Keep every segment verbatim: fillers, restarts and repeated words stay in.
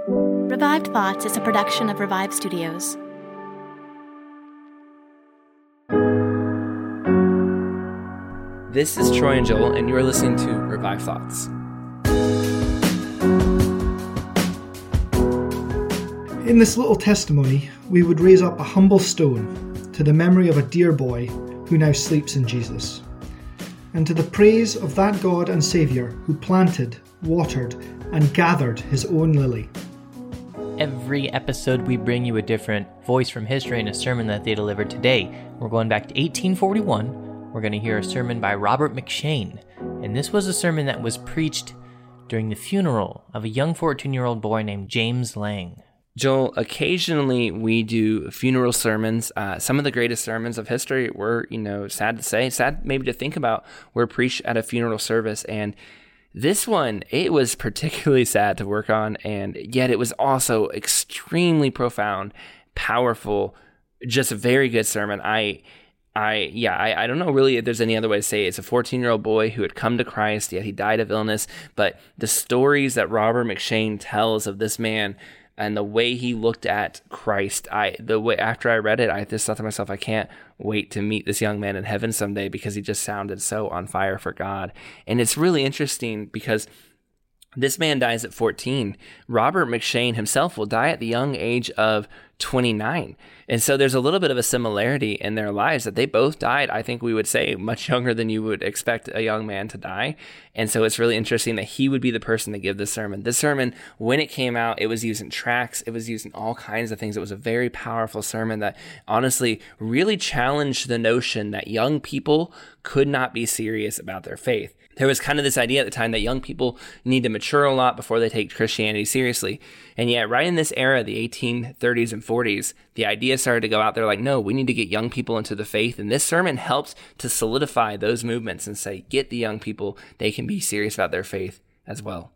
Revived Thoughts is a production of Revive Studios. This is Troy and Joel, and you're listening to Revive Thoughts. In this little testimony, we would raise up a humble stone to the memory of a dear boy who now sleeps in Jesus, and to the praise of that God and Saviour who planted, watered, and gathered his own lily. Every episode we bring you a different voice from history and a sermon that they delivered today. We're going back to eighteen forty-one. We're going to hear a sermon by Robert McCheyne. And this was a sermon that was preached during the funeral of a young fourteen-year-old boy named James Lang. Joel, occasionally we do funeral sermons. Uh, some of the greatest sermons of history were, you know, sad to say, sad maybe to think about, were preached at a funeral service. And this one, it was particularly sad to work on, and yet it was also extremely profound, powerful, just a very good sermon. I, I, yeah, I, I don't know really if there's any other way to say it. It's a fourteen-year-old boy who had come to Christ, yet he died of illness. But the stories that Robert McCheyne tells of this man and the way he looked at Christ, I the way after I read it, I just thought to myself, I can't wait to meet this young man in heaven someday, because he just sounded so on fire for God. And it's really interesting because this man dies at fourteen. Robert McCheyne himself will die at the young age of twenty-nine. And so there's a little bit of a similarity in their lives that they both died, I think we would say, much younger than you would expect a young man to die. And so it's really interesting that he would be the person to give this sermon. This sermon, when it came out, it was used in tracts. It was used in all kinds of things. It was a very powerful sermon that honestly really challenged the notion that young people could not be serious about their faith. There was kind of this idea at the time that young people need to mature a lot before they take Christianity seriously. And yet, right in this era, the eighteen thirties and forties, the idea started to go out there like, no, we need to get young people into the faith. And this sermon helped to solidify those movements and say, get the young people, they can be serious about their faith as well.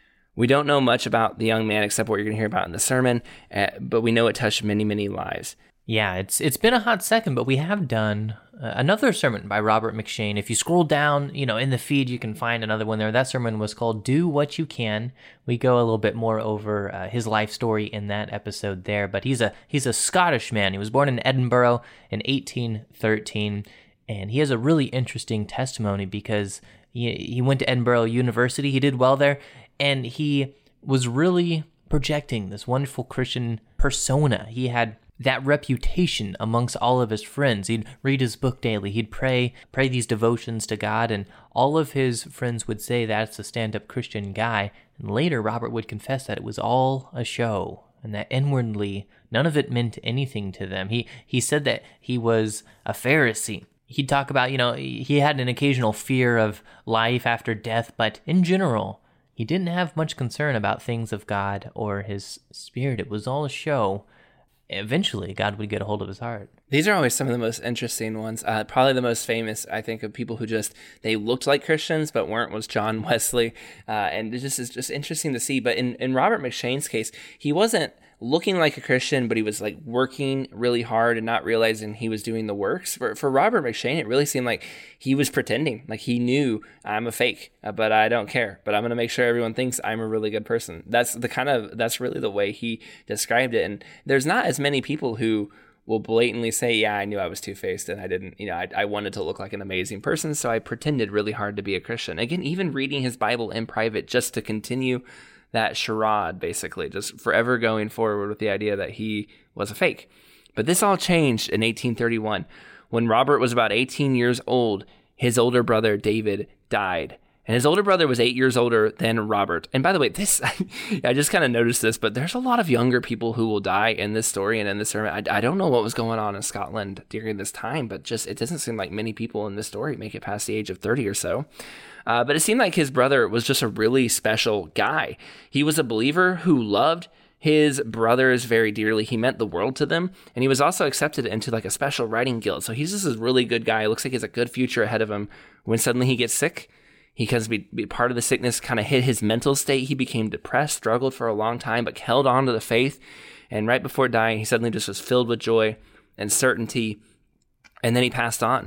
We don't know much about the young man except what you're going to hear about in the sermon, uh, but we know it touched many, many lives. Yeah, it's it's been a hot second, but we have done uh, another sermon by Robert McCheyne. If you scroll down, you know, in the feed, you can find another one there. That sermon was called Do What You Can. We go a little bit more over uh, his life story in that episode there, but he's a he's a Scottish man. He was born in Edinburgh in eighteen thirteen, and he has a really interesting testimony because he, he went to Edinburgh University. He did well there, and he was really projecting this wonderful Christian persona. He had that reputation amongst all of his friends. He'd read his book daily. He'd pray, pray these devotions to God, and all of his friends would say that's a stand-up Christian guy. And later, Robert would confess that it was all a show, and that inwardly, none of it meant anything to them. He he said that he was a Pharisee. He'd talk about, you know, he had an occasional fear of life after death, but in general, he didn't have much concern about things of God or his spirit. It was all a show. Eventually, God would get a hold of his heart. These are always some of the most interesting ones. Uh, probably the most famous, I think, of people who just, they looked like Christians but weren't, was John Wesley. Uh, and it just is just interesting to see. But in, in Robert McCheyne's case, he wasn't looking like a Christian, but he was like working really hard and not realizing he was doing the works. For, for Robert McCheyne, it really seemed like he was pretending, like he knew, I'm a fake, uh, but I don't care, but I'm going to make sure everyone thinks I'm a really good person. That's the kind of, that's really the way he described it. And there's not as many people who will blatantly say, yeah, I knew I was two-faced and I didn't, you know, I, I wanted to look like an amazing person, so I pretended really hard to be a Christian. Again, even reading his Bible in private just to continue that charade, basically, just forever going forward with the idea that he was a fake. But this all changed in eighteen thirty-one. When Robert was about eighteen years old, his older brother, David, died. And his older brother was eight years older than Robert. And by the way, this, I just kind of noticed this, but there's a lot of younger people who will die in this story and in this sermon. I, I don't know what was going on in Scotland during this time, but just, it doesn't seem like many people in this story make it past the age of thirty or so. Uh, but it seemed like his brother was just a really special guy. He was a believer who loved his brothers very dearly. He meant the world to them. And he was also accepted into like a special writing guild. So he's just a really good guy. It looks like he has a good future ahead of him. When suddenly he gets sick, he because be, be part of the sickness kind of hit his mental state. He became depressed, struggled for a long time, but held on to the faith. And right before dying, he suddenly just was filled with joy and certainty. And then he passed on.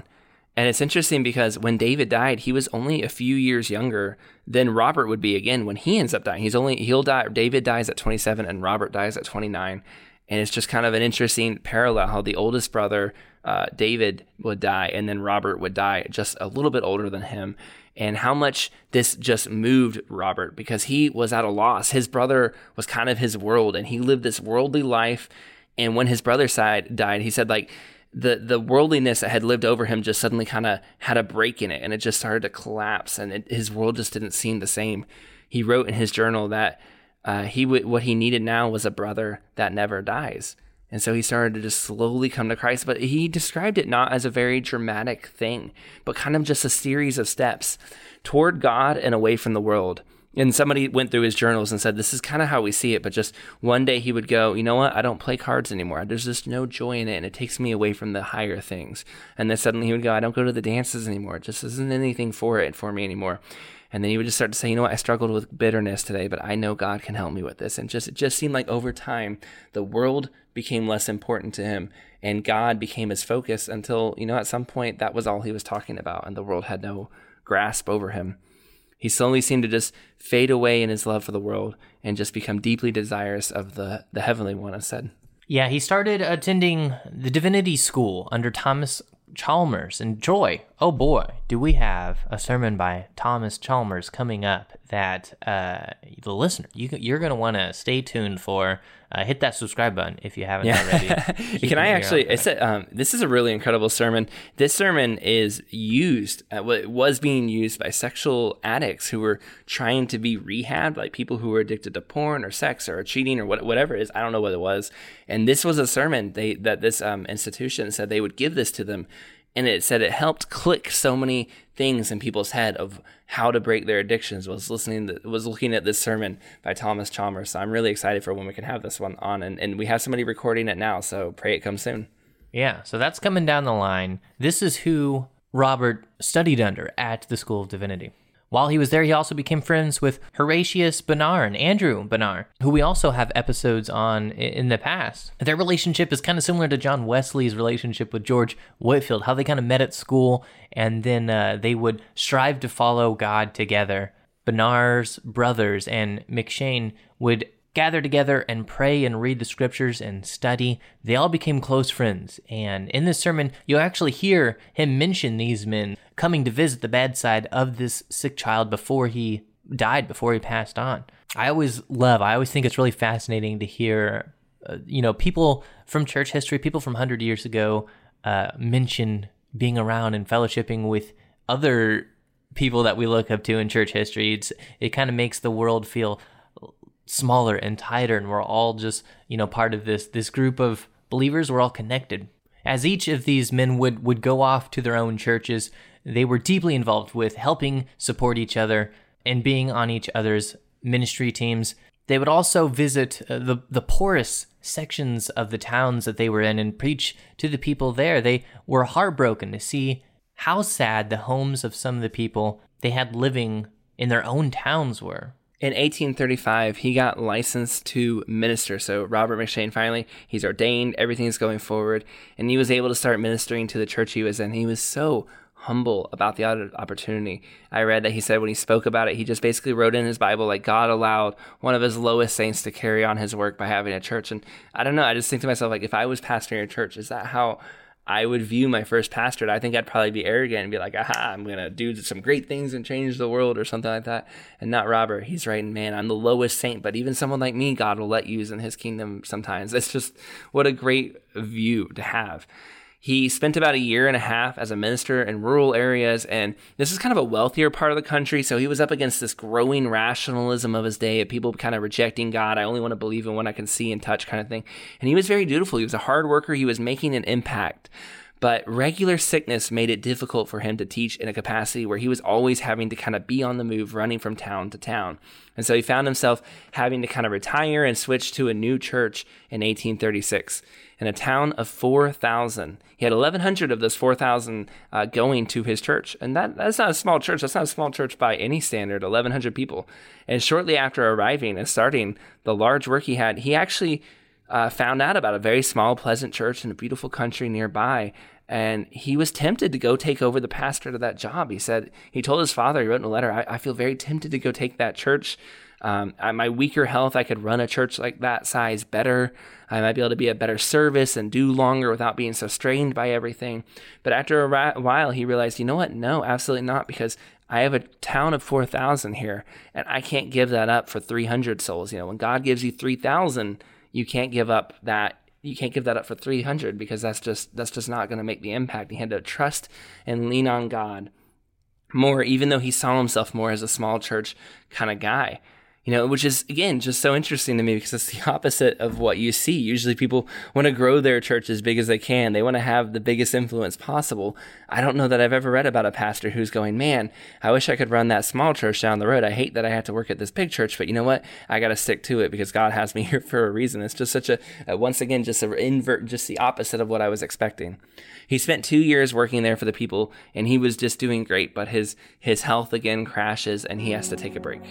And it's interesting because when David died, he was only a few years younger than Robert would be again when he ends up dying. He's only, he'll die, David dies at twenty-seven and Robert dies at twenty-nine. And it's just kind of an interesting parallel how the oldest brother, uh, David, would die, and then Robert would die just a little bit older than him. And how much this just moved Robert because he was at a loss. His brother was kind of his world, and he lived this worldly life. And when his brother side died, he said like the, the worldliness that had lived over him just suddenly kind of had a break in it, and it just started to collapse, and it, his world just didn't seem the same. He wrote in his journal that uh, he w- what he needed now was a brother that never dies. And so he started to just slowly come to Christ, but he described it not as a very dramatic thing, but kind of just a series of steps toward God and away from the world. And somebody went through his journals and said, this is kind of how we see it, but just one day he would go, you know what, I don't play cards anymore. There's just no joy in it, and it takes me away from the higher things. And then suddenly he would go, I don't go to the dances anymore. It just isn't anything for it for me anymore. And then he would just start to say, you know what, I struggled with bitterness today, but I know God can help me with this. And just it just seemed like over time, the world became less important to him, and God became his focus until, you know, at some point that was all he was talking about, and the world had no grasp over him. He slowly seemed to just fade away in his love for the world and just become deeply desirous of the, the heavenly one instead. Yeah, he started attending the divinity school under Thomas Chalmers. And Troy, oh boy, do we have a sermon by Thomas Chalmers coming up that uh, the listener, you, you're going to want to stay tuned for. Uh, hit that subscribe button if you haven't yeah. already. Can I actually, it's a, um, this is a really incredible sermon. This sermon is used, uh, was being used by sexual addicts who were trying to be rehabbed, like people who were addicted to porn or sex or cheating or what, whatever it is. I don't know what it was. And this was a sermon they that this um, institution said they would give this to them. And it said it helped click so many things in people's head of how to break their addictions. Was listening to, was looking at this sermon by Thomas Chalmers. So I'm really excited for when we can have this one on, and, and we have somebody recording it now. So pray it comes soon. Yeah, so that's coming down the line. This is who Robert studied under at the School of Divinity. While he was there, he also became friends with Horatius Bonar and Andrew Bonar, who we also have episodes on in the past. Their relationship is kind of similar to John Wesley's relationship with George Whitefield, how they kind of met at school, and then uh, they would strive to follow God together. Bonar's brothers and McCheyne would gather together and pray and read the scriptures and study. They all became close friends. And in this sermon, you'll actually hear him mention these men coming to visit the bedside of this sick child before he died, before he passed on. I always love, I always think it's really fascinating to hear, uh, you know, people from church history, people from one hundred years ago uh, mention being around and fellowshipping with other people that we look up to in church history. It's, it kind of makes the world feel smaller and tighter, and we're all just, you know, part of this this group of believers. We're all connected. As each of these men would would go off to their own churches, they were deeply involved with helping support each other and being on each other's ministry teams. They would also visit uh, the the poorest sections of the towns that they were in and preach to the people there. They were heartbroken to see how sad the homes of some of the people they had living in their own towns were. In eighteen thirty-five, he got licensed to minister. So Robert McCheyne, finally, he's ordained, everything's going forward, and he was able to start ministering to the church he was in. He was so humble about the opportunity. I read that he said when he spoke about it, he just basically wrote in his Bible, like, God allowed one of his lowest saints to carry on his work by having a church. And I don't know, I just think to myself, like, if I was pastoring a church, is that how I would view my first pastorate? I think I'd probably be arrogant and be like, aha, I'm going to do some great things and change the world or something like that. And not Robert. He's writing, man, I'm the lowest saint, but even someone like me, God will let use in his kingdom sometimes. It's just what a great view to have. He spent about a year and a half as a minister in rural areas, and this is kind of a wealthier part of the country, so he was up against this growing rationalism of his day, of people kind of rejecting God. I only want to believe in what I can see and touch kind of thing. And he was very dutiful. He was a hard worker. He was making an impact. But regular sickness made it difficult for him to teach in a capacity where he was always having to kind of be on the move, running from town to town. And so he found himself having to kind of retire and switch to a new church in eighteen thirty-six. In a town of four thousand. He had eleven hundred of those four thousand uh, going to his church. And that that's not a small church. That's not a small church by any standard, eleven hundred people. And shortly after arriving and starting the large work he had, he actually uh, found out about a very small, pleasant church in a beautiful country nearby. And he was tempted to go take over the pastorate of that job. He said, he told his father, he wrote in a letter, I, I feel very tempted to go take that church. Um, I, my weaker health, I could run a church like that size better. I might be able to be a better service and do longer without being so strained by everything. But after a ra- while, he realized, you know what? No, absolutely not, because I have a town of four thousand here, and I can't give that up for three hundred souls. You know, when God gives you three thousand, you can't give up that. You can't give that up for three hundred, because that's just that's just not going to make the impact. He had to trust and lean on God more, even though he saw himself more as a small church kind of guy. You know, which is, again, just so interesting to me, because it's the opposite of what you see. Usually people want to grow their church as big as they can. They want to have the biggest influence possible. I don't know that I've ever read about a pastor who's going, man, I wish I could run that small church down the road. I hate that I have to work at this big church, but you know what? I got to stick to it because God has me here for a reason. It's just such a, a once again, just a invert, just the opposite of what I was expecting. He spent two years working there for the people, and he was just doing great, but his, his health again crashes, and he has to take a break.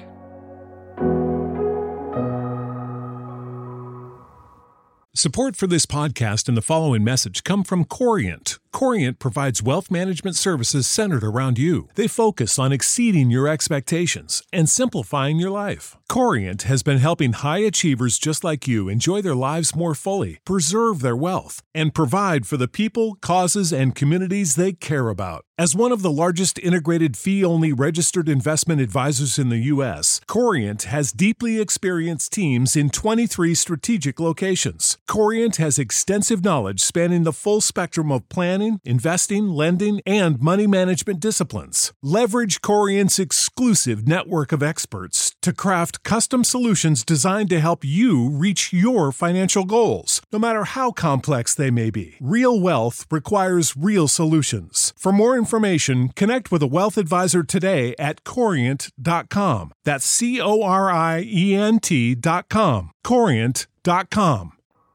Support for this podcast and the following message come from Corient. Corient provides wealth management services centered around you. They focus on exceeding your expectations and simplifying your life. Corient has been helping high achievers just like you enjoy their lives more fully, preserve their wealth, and provide for the people, causes, and communities they care about. As one of the largest integrated fee-only registered investment advisors in the U S, Corient has deeply experienced teams in twenty-three strategic locations. Corient has extensive knowledge spanning the full spectrum of planning, investing, lending, and money management disciplines. Leverage Corient's exclusive network of experts to craft custom solutions designed to help you reach your financial goals, no matter how complex they may be. Real wealth requires real solutions. For more information, connect with a wealth advisor today at corient dot com. That's C O R I E N T dot com. corient dot com.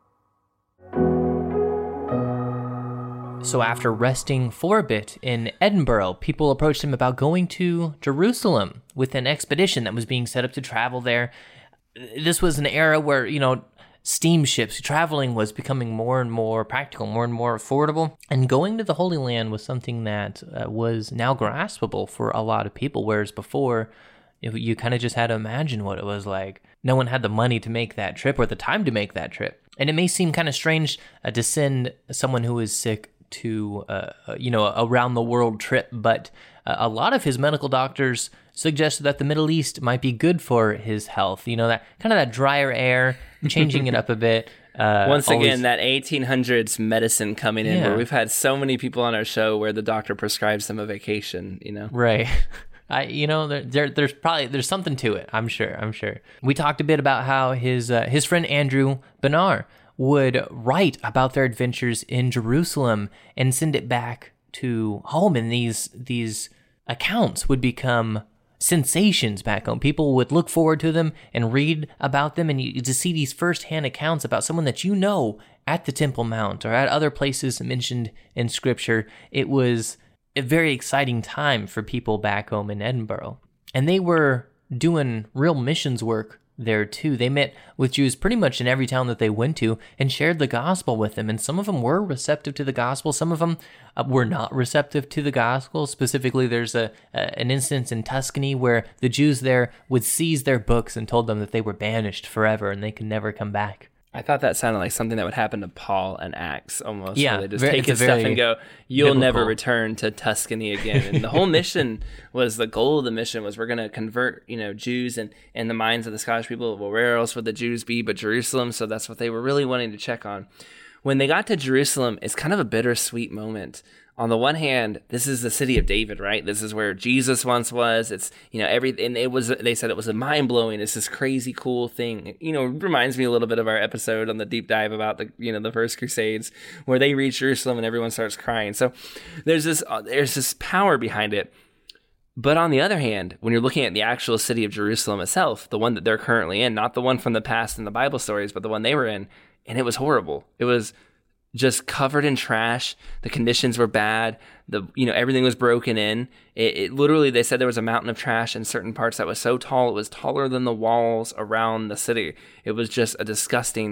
So after resting for a bit in Edinburgh, people approached him about going to Jerusalem with an expedition that was being set up to travel there. This was an era where, you know, steamships, traveling was becoming more and more practical, more and more affordable. And going to the Holy Land was something that uh, was now graspable for a lot of people, whereas before, it, you kind of just had to imagine what it was like. No one had the money to make that trip or the time to make that trip. And it may seem kind of strange uh, to send someone who is sick to, uh, you know, a around the world trip, but uh, a lot of his medical doctors suggested that the Middle East might be good for his health. You know, that kind of that drier air, changing it up a bit. Uh, Once always... again, that eighteen hundreds medicine coming in, yeah. where we've had so many people on our show where the doctor prescribes them a vacation, you know? Right. I, you know, there, there, there's probably, there's something to it. I'm sure, I'm sure. We talked a bit about how his, uh, his friend Andrew Bonar would write about their adventures in Jerusalem and send it back to home, and these these accounts would become sensations back home. People would look forward to them and read about them, and you to see these first-hand accounts about someone that you know at the Temple Mount or at other places mentioned in Scripture. It was a very exciting time for people back home in Edinburgh, and they were doing real missions work there too. They met with Jews pretty much in every town that they went to and shared the gospel with them. And some of them were receptive to the gospel. Some of them uh, were not receptive to the gospel. Specifically, there's a, a an instance in Tuscany where the Jews there would seize their books and told them that they were banished forever and they could never come back. I thought that sounded like something that would happen to Paul and Acts almost. Yeah, where they just very, take his stuff and go, you'll biblical. never return to Tuscany again. And the whole mission was, the goal of the mission was, we're going to convert, you know, Jews and in the minds of the Scottish people. Well, where else would the Jews be but Jerusalem? So that's what they were really wanting to check on. When they got to Jerusalem, it's kind of a bittersweet moment. On the one hand, this is the city of David, right? This is where Jesus once was. It's, you know, every, and it was, they said it was a mind blowing. It's this crazy cool thing. You know, it reminds me a little bit of our episode on the deep dive about the, you know, the first Crusades, where they reach Jerusalem and everyone starts crying. So there's this, uh, there's this power behind it. But on the other hand, when you're looking at the actual city of Jerusalem itself, the one that they're currently in, not the one from the past in the Bible stories, but the one they were in, and it was horrible. It was just covered in trash. The conditions were bad. The, you know, everything was broken in. It, it literally, they said there was a mountain of trash in certain parts that was so tall, it was taller than the walls around the city. It was just a disgusting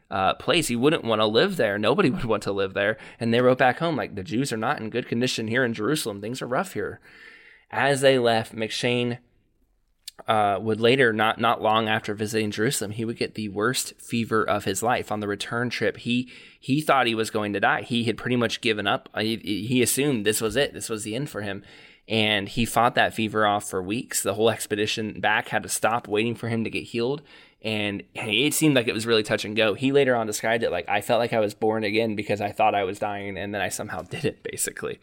uh, place. He wouldn't want to live there. Nobody would want to live there. And they wrote back home, like, the Jews are not in good condition here in Jerusalem. Things are rough here. As they left, M'Cheyne uh, would later, not not long after visiting Jerusalem, he would get the worst fever of his life. On the return trip, he he thought he was going to die. He had pretty much given up. He, he assumed this was it. This was the end for him. And he fought that fever off for weeks. The whole expedition back had to stop waiting for him to get healed. And it seemed like it was really touch and go. He later on described it like, I felt like I was born again because I thought I was dying, and then I somehow didn't, basically.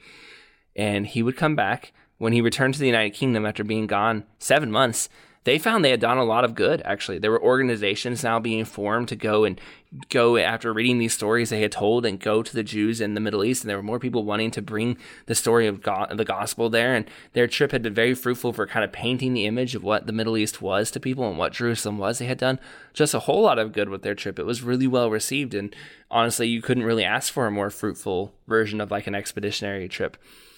And he would come back. When he returned to the United Kingdom after being gone seven months, they found they had done a lot of good, actually. There were organizations now being formed to go and go after reading these stories they had told and go to the Jews in the Middle East. And there were more people wanting to bring the story of God, the gospel there. And their trip had been very fruitful for kind of painting the image of what the Middle East was to people and what Jerusalem was. They had done just a whole lot of good with their trip. It was really well received. And honestly, you couldn't really ask for a more fruitful version of like an expeditionary trip.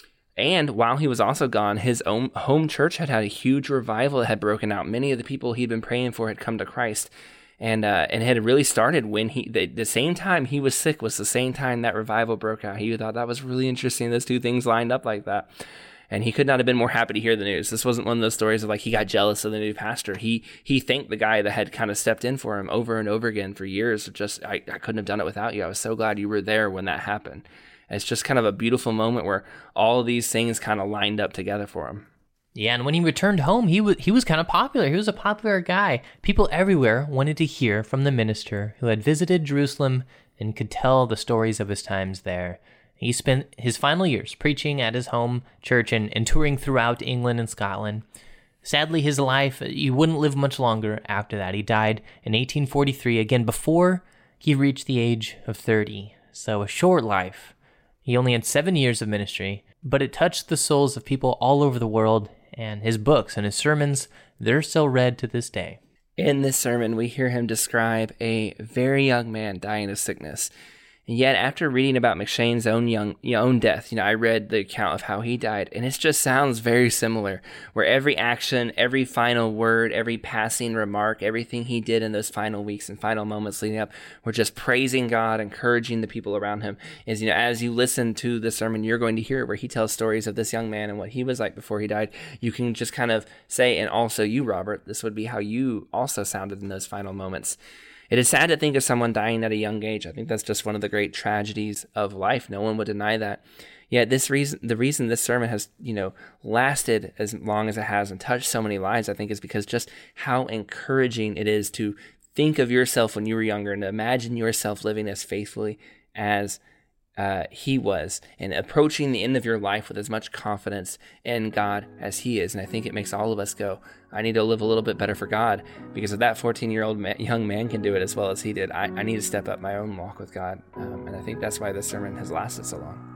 And while he was also gone, his own home church had had a huge revival that had broken out. Many of the people he'd been praying for had come to Christ, and uh, and had really started when he the, the same time he was sick was the same time that revival broke out. He thought that was really interesting. Those two things lined up like that, and he could not have been more happy to hear the news. This wasn't one of those stories of like he got jealous of the new pastor. He he thanked the guy that had kind of stepped in for him over and over again for years. Just I, I couldn't have done it without you. I was so glad you were there when that happened. It's just kind of a beautiful moment where all of these things kind of lined up together for him. Yeah, and when he returned home, he was he was kind of popular. He was a popular guy. People everywhere wanted to hear from the minister who had visited Jerusalem and could tell the stories of his times there. He spent his final years preaching at his home church and, and touring throughout England and Scotland. Sadly, his life, he wouldn't live much longer after that. He died in eighteen forty-three, again before he reached the age of thirty. So a short life. He only had seven years of ministry, but it touched the souls of people all over the world, and his books and his sermons, they're still read to this day. In this sermon, we hear him describe a very young man dying of sickness. And yet, after reading about M'Cheyne's own young, you know, own death, you know, I read the account of how he died, and it just sounds very similar, where every action, every final word, every passing remark, everything he did in those final weeks and final moments leading up, were just praising God, encouraging the people around him. Is, you know, as you listen to the sermon, you're going to hear it where he tells stories of this young man and what he was like before he died. You can just kind of say, and also you, Robert, this would be how you also sounded in those final moments. It is sad to think of someone dying at a young age. I think that's just one of the great tragedies of life. No one would deny that. Yet this reason, the reason this sermon has, you know, lasted as long as it has and touched so many lives, I think, is because just how encouraging it is to think of yourself when you were younger and to imagine yourself living as faithfully as uh, he was and approaching the end of your life with as much confidence in God as he is. And I think it makes all of us go, I need to live a little bit better for God, because if that fourteen-year-old ma- young man can do it as well as he did, I, I need to step up my own walk with God. Um, and I think that's why this sermon has lasted so long.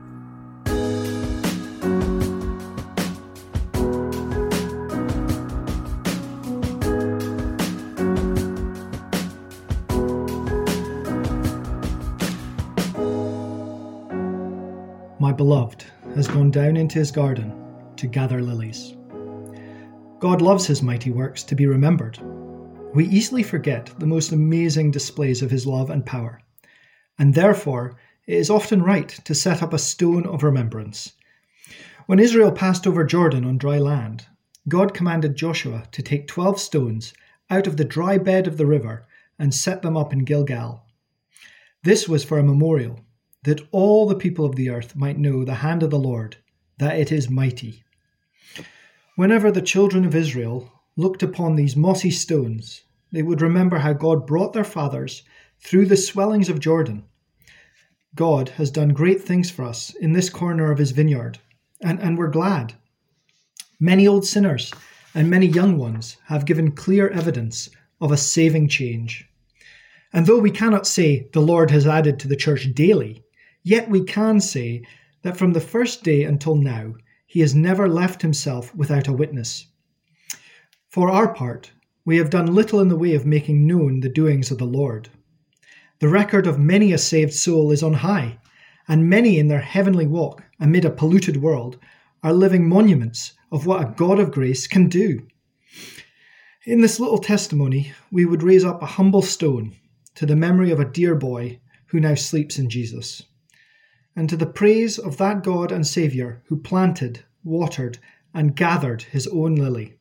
My beloved has gone down into his garden to gather lilies. God loves his mighty works to be remembered. We easily forget the most amazing displays of his love and power, and therefore it is often right to set up a stone of remembrance. When Israel passed over Jordan on dry land, God commanded Joshua to take twelve stones out of the dry bed of the river and set them up in Gilgal. This was for a memorial, that all the people of the earth might know the hand of the Lord, that it is mighty. Whenever the children of Israel looked upon these mossy stones, they would remember how God brought their fathers through the swellings of Jordan. God has done great things for us in this corner of his vineyard, and, and we're glad. Many old sinners and many young ones have given clear evidence of a saving change. And though we cannot say the Lord has added to the church daily, yet we can say that from the first day until now, he has never left himself without a witness. For our part, we have done little in the way of making known the doings of the Lord. The record of many a saved soul is on high, and many in their heavenly walk amid a polluted world are living monuments of what a God of grace can do. In this little testimony, we would raise up a humble stone to the memory of a dear boy who now sleeps in Jesus, and to the praise of that God and Saviour who planted, watered, and gathered his own lily.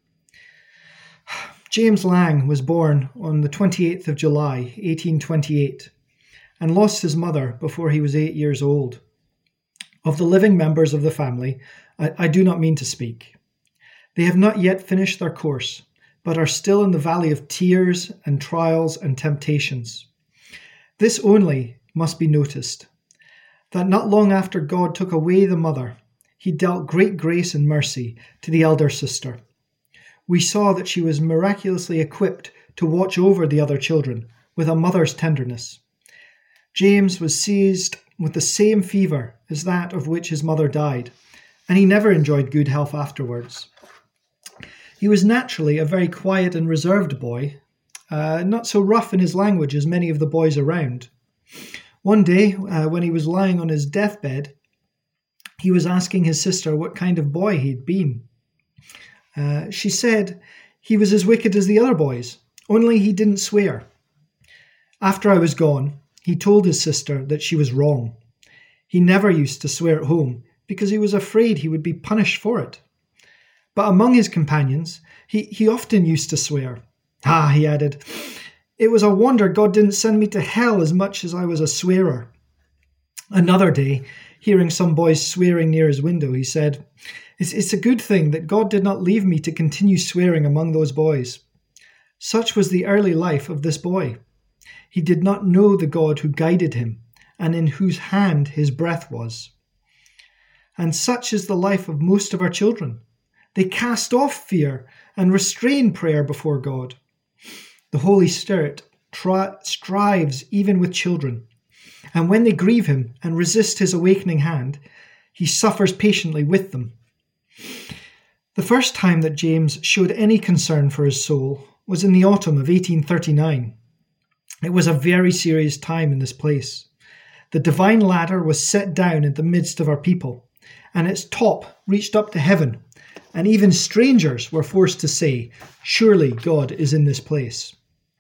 James Lang was born on the twenty-eighth of July, eighteen twenty-eight, and lost his mother before he was eight years old. Of the living members of the family, I, I do not mean to speak. They have not yet finished their course, but are still in the valley of tears and trials and temptations. This only must be noticed, that not long after God took away the mother, he dealt great grace and mercy to the elder sister. We saw that she was miraculously equipped to watch over the other children with a mother's tenderness. James was seized with the same fever as that of which his mother died, and he never enjoyed good health afterwards. He was naturally a very quiet and reserved boy, uh, not so rough in his language as many of the boys around. One day, uh, when he was lying on his deathbed, he was asking his sister what kind of boy he'd been. Uh, she said he was as wicked as the other boys, only he didn't swear. After I was gone, he told his sister that she was wrong. He never used to swear at home because he was afraid he would be punished for it. But among his companions, he, he often used to swear. Ah, he added, it was a wonder God didn't send me to hell as much as I was a swearer. Another day, hearing some boys swearing near his window, he said, It's, it's a good thing that God did not leave me to continue swearing among those boys. Such was the early life of this boy. He did not know the God who guided him and in whose hand his breath was. And such is the life of most of our children. They cast off fear and restrain prayer before God. The Holy Spirit tri- strives even with children, and when they grieve him and resist his awakening hand, he suffers patiently with them. The first time that James showed any concern for his soul was in the autumn of eighteen thirty-nine. It was a very serious time in this place. The divine ladder was set down in the midst of our people, and its top reached up to heaven, and even strangers were forced to say, surely God is in this place.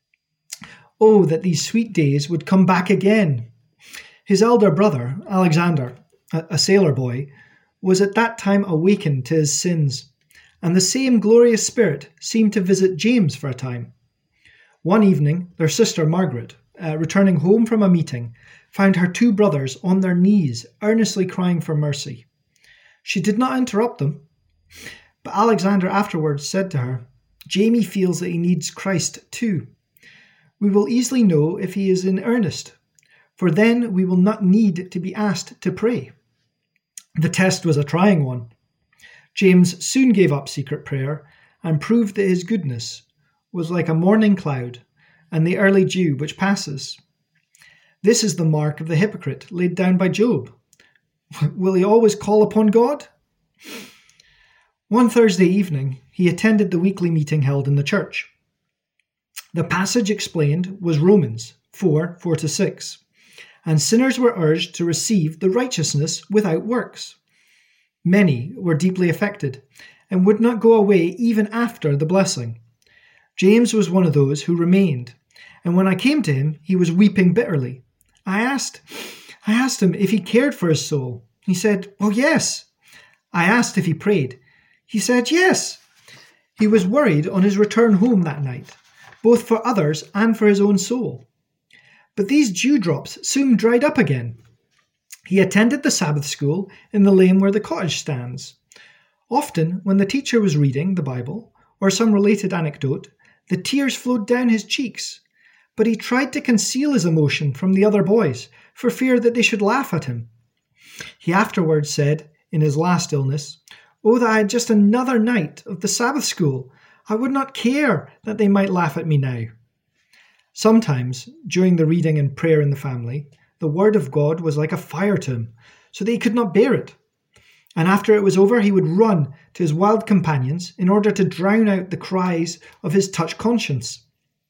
Oh, that these sweet days would come back again. His elder brother, Alexander, a sailor boy, was at that time awakened to his sins, and the same glorious spirit seemed to visit James for a time. One evening, their sister Margaret, uh, returning home from a meeting, found her two brothers on their knees, earnestly crying for mercy. She did not interrupt them, but Alexander afterwards said to her, Jamie feels that he needs Christ too. We will easily know if he is in earnest, for then we will not need to be asked to pray. The test was a trying one. James soon gave up secret prayer and proved that his goodness was like a morning cloud and the early dew which passes. This is the mark of the hypocrite laid down by Job. Will he always call upon God? One Thursday evening, he attended the weekly meeting held in the church. The passage explained was Romans four, four to six, and sinners were urged to receive the righteousness without works. Many were deeply affected and would not go away even after the blessing. James was one of those who remained, and when I came to him, he was weeping bitterly. I asked, I asked him if he cared for his soul. He said, well, yes. I asked if he prayed. He said, yes. He was worried on his return home that night, both for others and for his own soul. But these dewdrops soon dried up again. He attended the Sabbath school in the lane where the cottage stands. Often, when the teacher was reading the Bible or some related anecdote, the tears flowed down his cheeks, but he tried to conceal his emotion from the other boys for fear that they should laugh at him. He afterwards said, in his last illness, oh, that I had just another night of the Sabbath school. I would not care that they might laugh at me now. Sometimes, during the reading and prayer in the family, the word of God was like a fire to him, so that he could not bear it. And after it was over, he would run to his wild companions in order to drown out the cries of his touched conscience.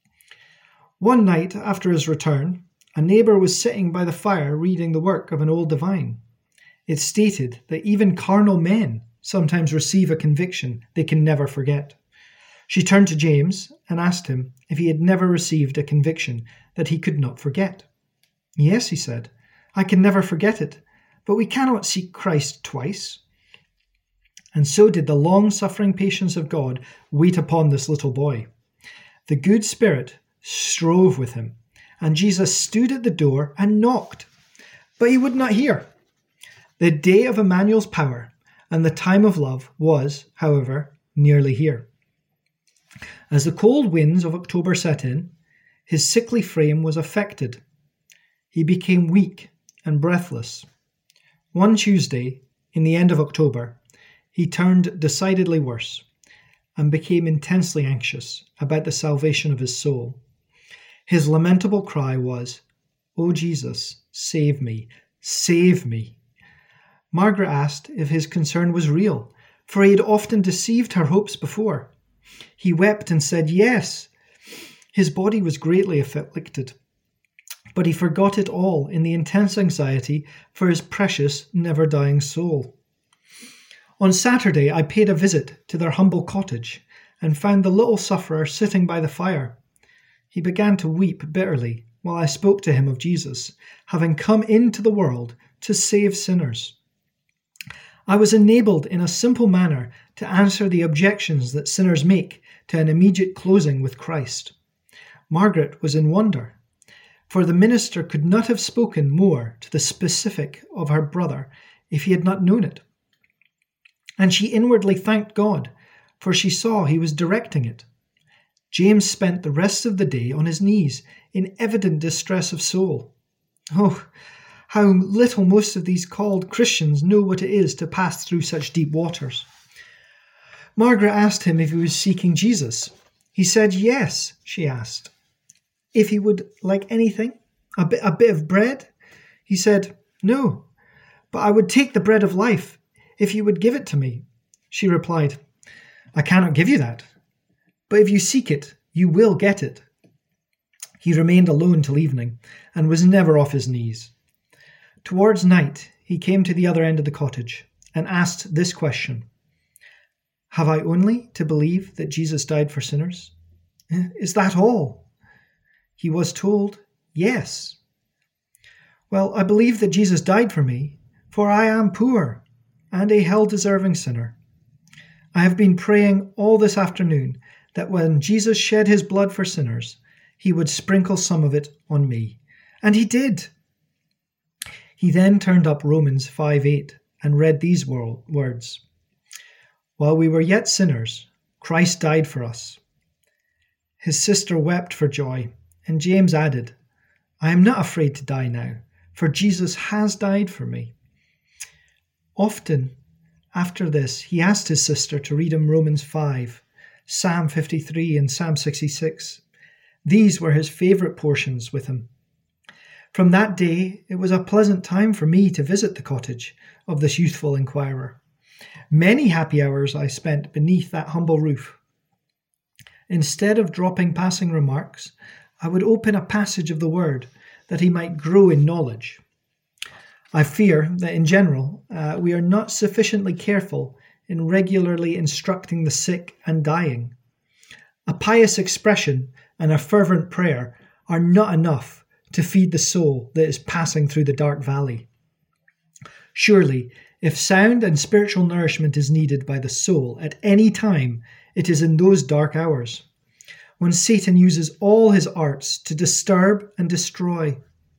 One night after his return, a neighbour was sitting by the fire reading the work of an old divine. It stated that even carnal men sometimes receive a conviction they can never forget. She turned to James and asked him if he had never received a conviction that he could not forget. Yes, he said, I can never forget it, but we cannot seek Christ twice. And so did the long-suffering patience of God wait upon this little boy. The good Spirit strove with him, and Jesus stood at the door and knocked, but he would not hear. The day of Emmanuel's power and the time of love was, however, nearly here. As the cold winds of October set in, his sickly frame was affected. He became weak and breathless. One Tuesday, in the end of October, he turned decidedly worse and became intensely anxious about the salvation of his soul. His lamentable cry was, "O Jesus, save me, save me." Margaret asked if his concern was real, for he had often deceived her hopes before. He wept and said yes. His body was greatly afflicted, but he forgot it all in the intense anxiety for his precious, never-dying soul. On Saturday, I paid a visit to their humble cottage and found the little sufferer sitting by the fire. He began to weep bitterly while I spoke to him of Jesus, having come into the world to save sinners. I was enabled in a simple manner to answer the objections that sinners make to an immediate closing with Christ. Margaret was in wonder, for the minister could not have spoken more to the specific of her brother if he had not known it. And she inwardly thanked God, for she saw he was directing it. James spent the rest of the day on his knees in evident distress of soul. Oh, how little most of these called Christians know what it is to pass through such deep waters. Margaret asked him if he was seeking Jesus. He said yes, she asked. If he would like anything, a bit, a bit of bread? He said, no, but I would take the bread of life if you would give it to me. She replied, I cannot give you that, but if you seek it, you will get it. He remained alone till evening and was never off his knees. Towards night, he came to the other end of the cottage and asked this question, have I only to believe that Jesus died for sinners? Is that all? He was told, yes. Well, I believe that Jesus died for me, for I am poor and a hell-deserving sinner. I have been praying all this afternoon that when Jesus shed his blood for sinners, he would sprinkle some of it on me. And he did. He then turned up Romans five eight and read these words. While we were yet sinners, Christ died for us. His sister wept for joy, and James added, I am not afraid to die now, for Jesus has died for me. Often, after this, he asked his sister to read him Romans five, Psalm fifty-three, and Psalm sixty-six. These were his favourite portions with him. From that day, it was a pleasant time for me to visit the cottage of this youthful inquirer. Many happy hours I spent beneath that humble roof. Instead of dropping passing remarks, I would open a passage of the Word that he might grow in knowledge. I fear that in general, uh, we are not sufficiently careful in regularly instructing the sick and dying. A pious expression and a fervent prayer are not enough to feed the soul that is passing through the dark valley. Surely, if sound and spiritual nourishment is needed by the soul at any time, it is in those dark hours, when Satan uses all his arts to disturb and destroy.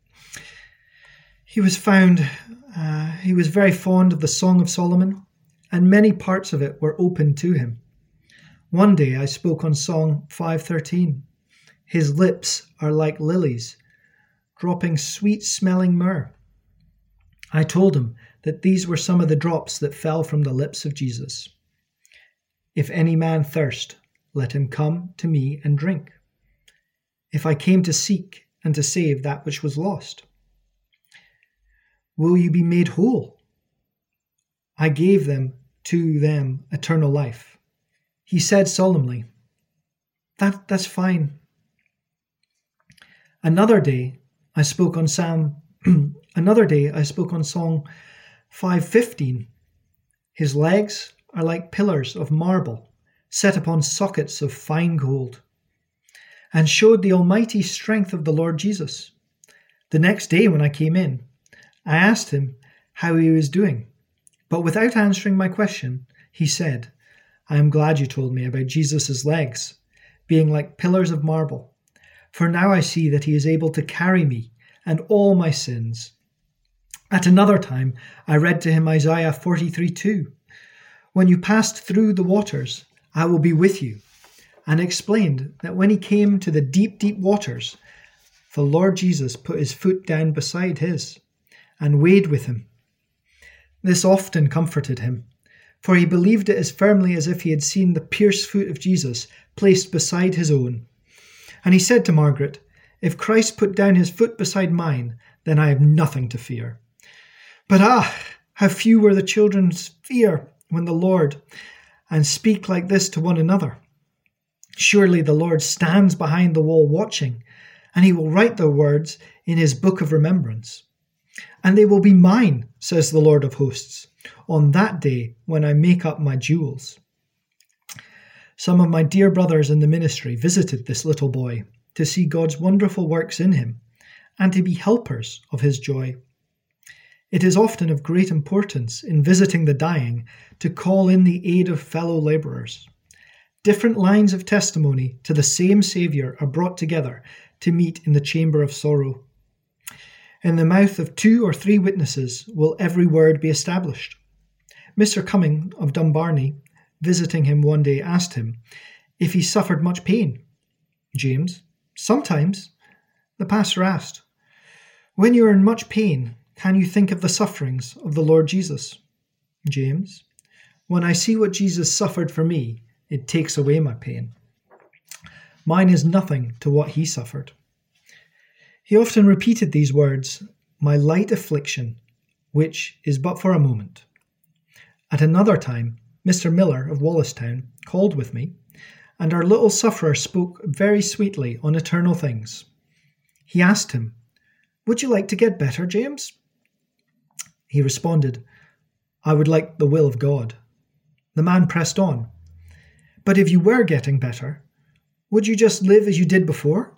He was found, uh, he was very fond of the Song of Solomon, and many parts of it were open to him. One day I spoke on Song five thirteen. His lips are like lilies, dropping sweet-smelling myrrh. I told him that these were some of the drops that fell from the lips of Jesus. If any man thirst, let him come to me and drink. If I came to seek and to save that which was lost. Will you be made whole? I gave them to them eternal life. He said solemnly, that, that's fine. Another day I spoke on Psalm Another day I spoke on Song five fifteen. His legs are like pillars of marble, set upon sockets of fine gold, and showed the almighty strength of the Lord Jesus. The next day when I came in, I asked him how he was doing, but without answering my question, he said, I am glad you told me about Jesus' legs being like pillars of marble, for now I see that he is able to carry me and all my sins. At another time, I read to him Isaiah forty-three two. When you passed through the waters, I will be with you, and explained that when he came to the deep, deep waters, the Lord Jesus put his foot down beside his and wade with him. This often comforted him, for he believed it as firmly as if he had seen the pierced foot of Jesus placed beside his own. And he said to Margaret, if Christ put down his foot beside mine, then I have nothing to fear. But ah, how few were the children's fear when the Lord, and speak like this to one another. Surely the Lord stands behind the wall watching, and he will write their words in his book of remembrance. And they will be mine, says the Lord of hosts, on that day when I make up my jewels. Some of my dear brothers in the ministry visited this little boy to see God's wonderful works in him and to be helpers of his joy. It is often of great importance in visiting the dying to call in the aid of fellow labourers. Different lines of testimony to the same Saviour are brought together to meet in the chamber of sorrow. In the mouth of two or three witnesses will every word be established. Mister Cumming of Dumbarnie, visiting him one day, asked him if he suffered much pain. James, sometimes. The pastor asked, when you are in much pain, can you think of the sufferings of the Lord Jesus? James, when I see what Jesus suffered for me, it takes away my pain. Mine is nothing to what he suffered. He often repeated these words, my light affliction, which is but for a moment. At another time, Mister Miller of Wallistown called with me, and our little sufferer spoke very sweetly on eternal things. He asked him, would you like to get better, James? He responded, I would like the will of God. The man pressed on, but if you were getting better, would you just live as you did before?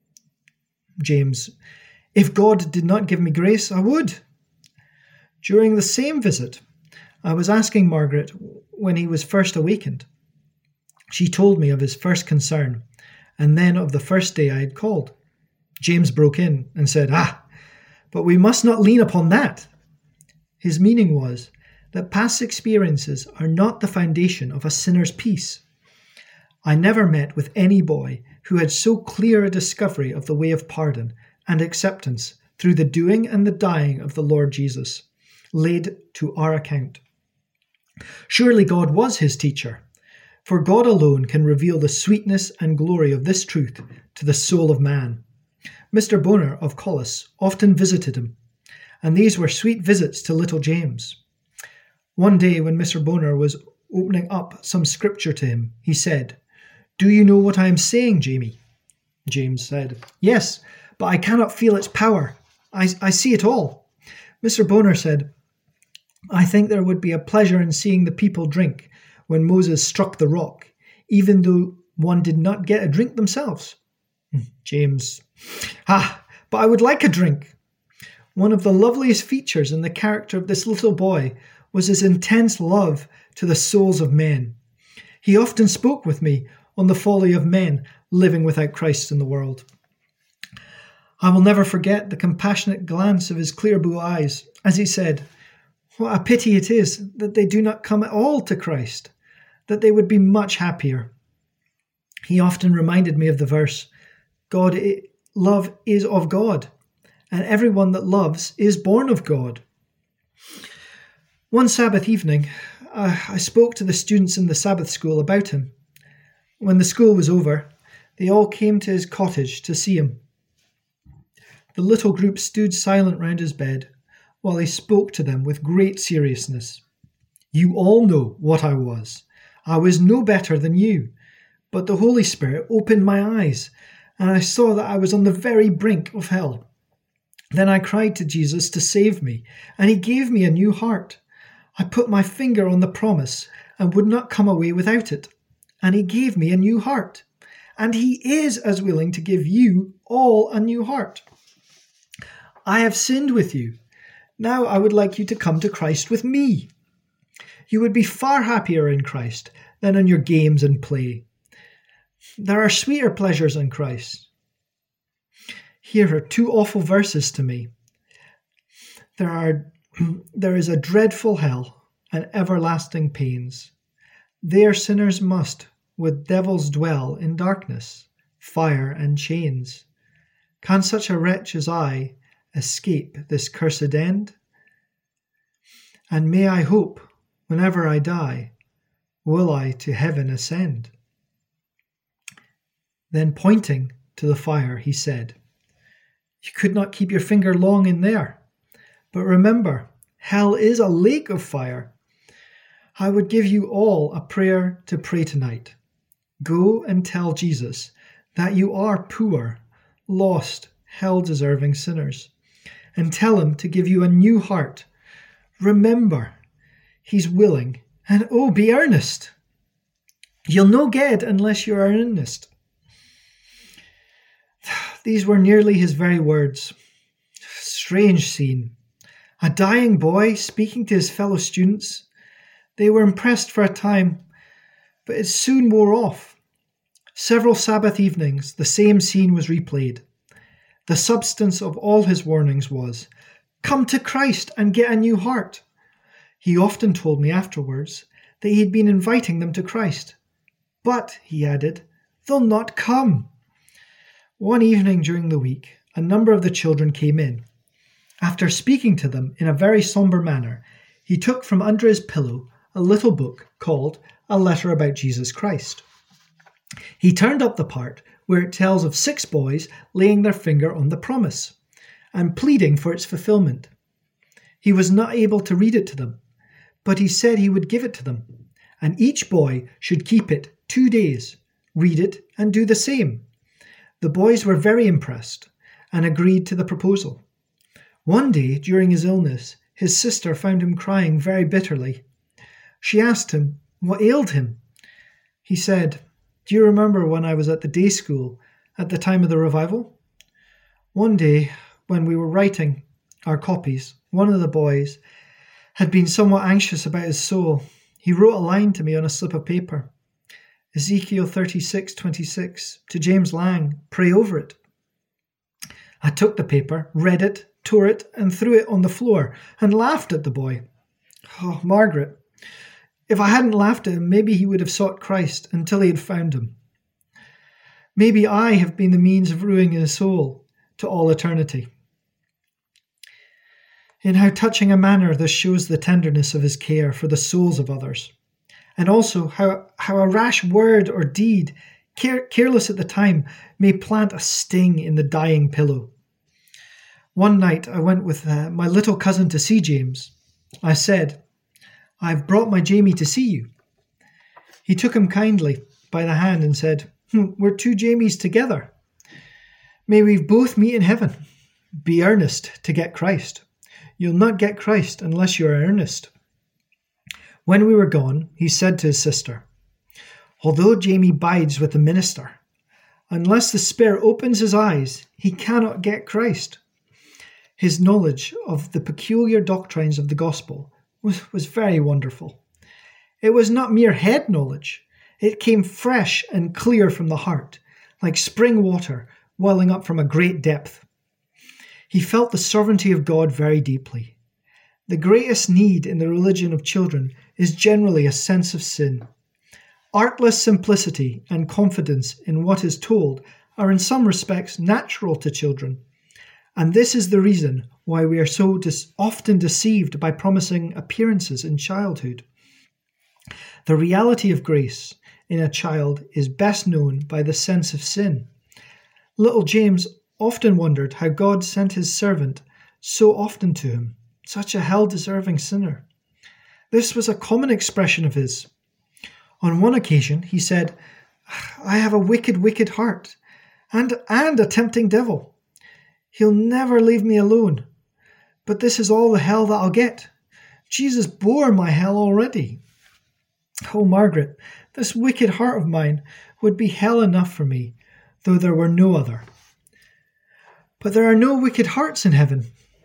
James, if God did not give me grace, I would. During the same visit, I was asking Margaret when he was first awakened. She told me of his first concern, and then of the first day I had called. James broke in and said, Ah, but we must not lean upon that. His meaning was that past experiences are not the foundation of a sinner's peace. I never met with any boy who had so clear a discovery of the way of pardon and acceptance through the doing and the dying of the Lord Jesus, laid to our account. Surely God was his teacher, for God alone can reveal the sweetness and glory of this truth to the soul of man. Mister Boner of Collis often visited him, and these were sweet visits to little James. One day when Mister Boner was opening up some scripture to him, he said, Do you know what I am saying, Jamie? James said, Yes, but I cannot feel its power. I, I see it all. Mister Boner said, I think there would be a pleasure in seeing the people drink when Moses struck the rock, even though one did not get a drink themselves. James, Ah, but I would like a drink. One of the loveliest features in the character of this little boy was his intense love to the souls of men. He often spoke with me on the folly of men living without Christ in the world. I will never forget the compassionate glance of his clear blue eyes as he said, What a pity it is that they do not come at all to Christ, that they would be much happier. He often reminded me of the verse, God, love is of God, and everyone that loves is born of God. One Sabbath evening, uh, I spoke to the students in the Sabbath school about him. When the school was over, they all came to his cottage to see him. The little group stood silent round his bed while he spoke to them with great seriousness. You all know what I was. I was no better than you, but the Holy Spirit opened my eyes, and I saw that I was on the very brink of hell. Then I cried to Jesus to save me, and he gave me a new heart. I put my finger on the promise and would not come away without it. and he gave me a new heart. And he is as willing to give you all a new heart. I have sinned with you. Now I would like you to come to Christ with me. You would be far happier in Christ than on your games and play. There are sweeter pleasures in Christ. Here are two awful verses to me. There are, there is a dreadful hell and everlasting pains. There sinners must with devils dwell in darkness, fire and chains. Can such a wretch as I escape this cursed end? And may I hope, whenever I die, will I to heaven ascend? Then pointing to the fire, he said, You could not keep your finger long in there. But remember, hell is a lake of fire. I would give you all a prayer to pray tonight. Go and tell Jesus that you are poor, lost, hell-deserving sinners, and tell him to give you a new heart. Remember, he's willing, and oh, be earnest. You'll no get unless you are earnest. These were nearly his very words. Strange scene. A dying boy speaking to his fellow students. They were impressed for a time, but it soon wore off. Several Sabbath evenings, the same scene was replayed. The substance of all his warnings was, Come to Christ and get a new heart. He often told me afterwards that he had been inviting them to Christ. But, he added, they'll not come. One evening during the week, a number of the children came in. After speaking to them in a very sombre manner, he took from under his pillow a little book called A Letter About Jesus Christ. He turned up the part where it tells of six boys laying their finger on the promise and pleading for its fulfillment. He was not able to read it to them, but he said he would give it to them, and each boy should keep it two days, read it, and do the same. The boys were very impressed and agreed to the proposal. One day, during his illness, his sister found him crying very bitterly. She asked him what ailed him. He said, Do you remember when I was at the day school at the time of the revival? One day, when we were writing our copies, one of the boys had been somewhat anxious about his soul. He wrote a line to me on a slip of paper. Ezekiel thirty-six twenty-six, to James Lang, pray over it. I took the paper, read it, tore it, and threw it on the floor, and laughed at the boy. Oh, Margaret, if I hadn't laughed at him, maybe he would have sought Christ until he had found him. Maybe I have been the means of ruining his soul to all eternity. In how touching a manner this shows the tenderness of his care for the souls of others, and also how, how a rash word or deed, care, careless at the time, may plant a sting in the dying pillow. One night I went with uh, my little cousin to see James. I said, I've brought my Jamie to see you. He took him kindly by the hand and said, hm, we're two Jamies together. May we both meet in heaven. Be earnest to get Christ. You'll not get Christ unless you are earnest. When we were gone, he said to his sister, Although Jamie bides with the minister, unless the Spirit opens his eyes, he cannot get Christ. His knowledge of the peculiar doctrines of the gospel was, was very wonderful. It was not mere head knowledge. It came fresh and clear from the heart, like spring water welling up from a great depth. He felt the sovereignty of God very deeply. The greatest need in the religion of children is generally a sense of sin. Artless simplicity and confidence in what is told are in some respects natural to children, and this is the reason why we are so dis- often deceived by promising appearances in childhood. The reality of grace in a child is best known by the sense of sin. Little James often wondered how God sent his servant so often to him, such a hell-deserving sinner. This was a common expression of his. On one occasion, he said, I have a wicked, wicked heart, and, and a tempting devil. He'll never leave me alone. But this is all the hell that I'll get. Jesus bore my hell already. Oh, Margaret, this wicked heart of mine would be hell enough for me, though there were no other. But there are no wicked hearts in heaven.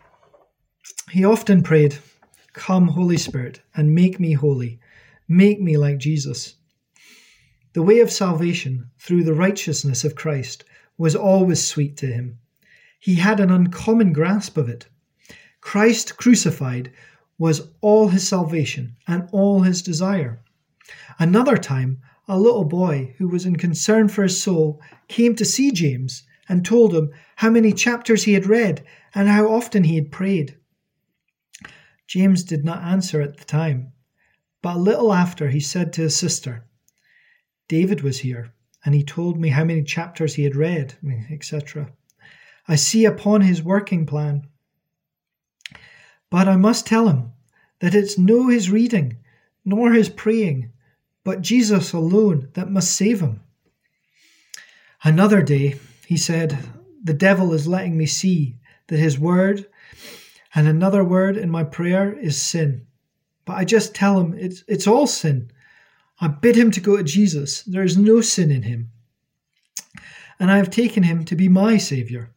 He often prayed, "Come, Holy Spirit, and make me holy. Make me like Jesus." The way of salvation through the righteousness of Christ was always sweet to him. He had an uncommon grasp of it. Christ crucified was all his salvation and all his desire. Another time, a little boy who was in concern for his soul came to see James and told him how many chapters he had read and how often he had prayed. James did not answer at the time, but a little after he said to his sister, "David was here, and he told me how many chapters he had read," et cetera. "I see upon his working plan. But I must tell him that it's no his reading, nor his praying, but Jesus alone that must save him." Another day, he said, "The devil is letting me see that his word and another word in my prayer is sin. But I just tell him it's, it's all sin. I bid him to go to Jesus. There is no sin in him. And I have taken him to be my Saviour."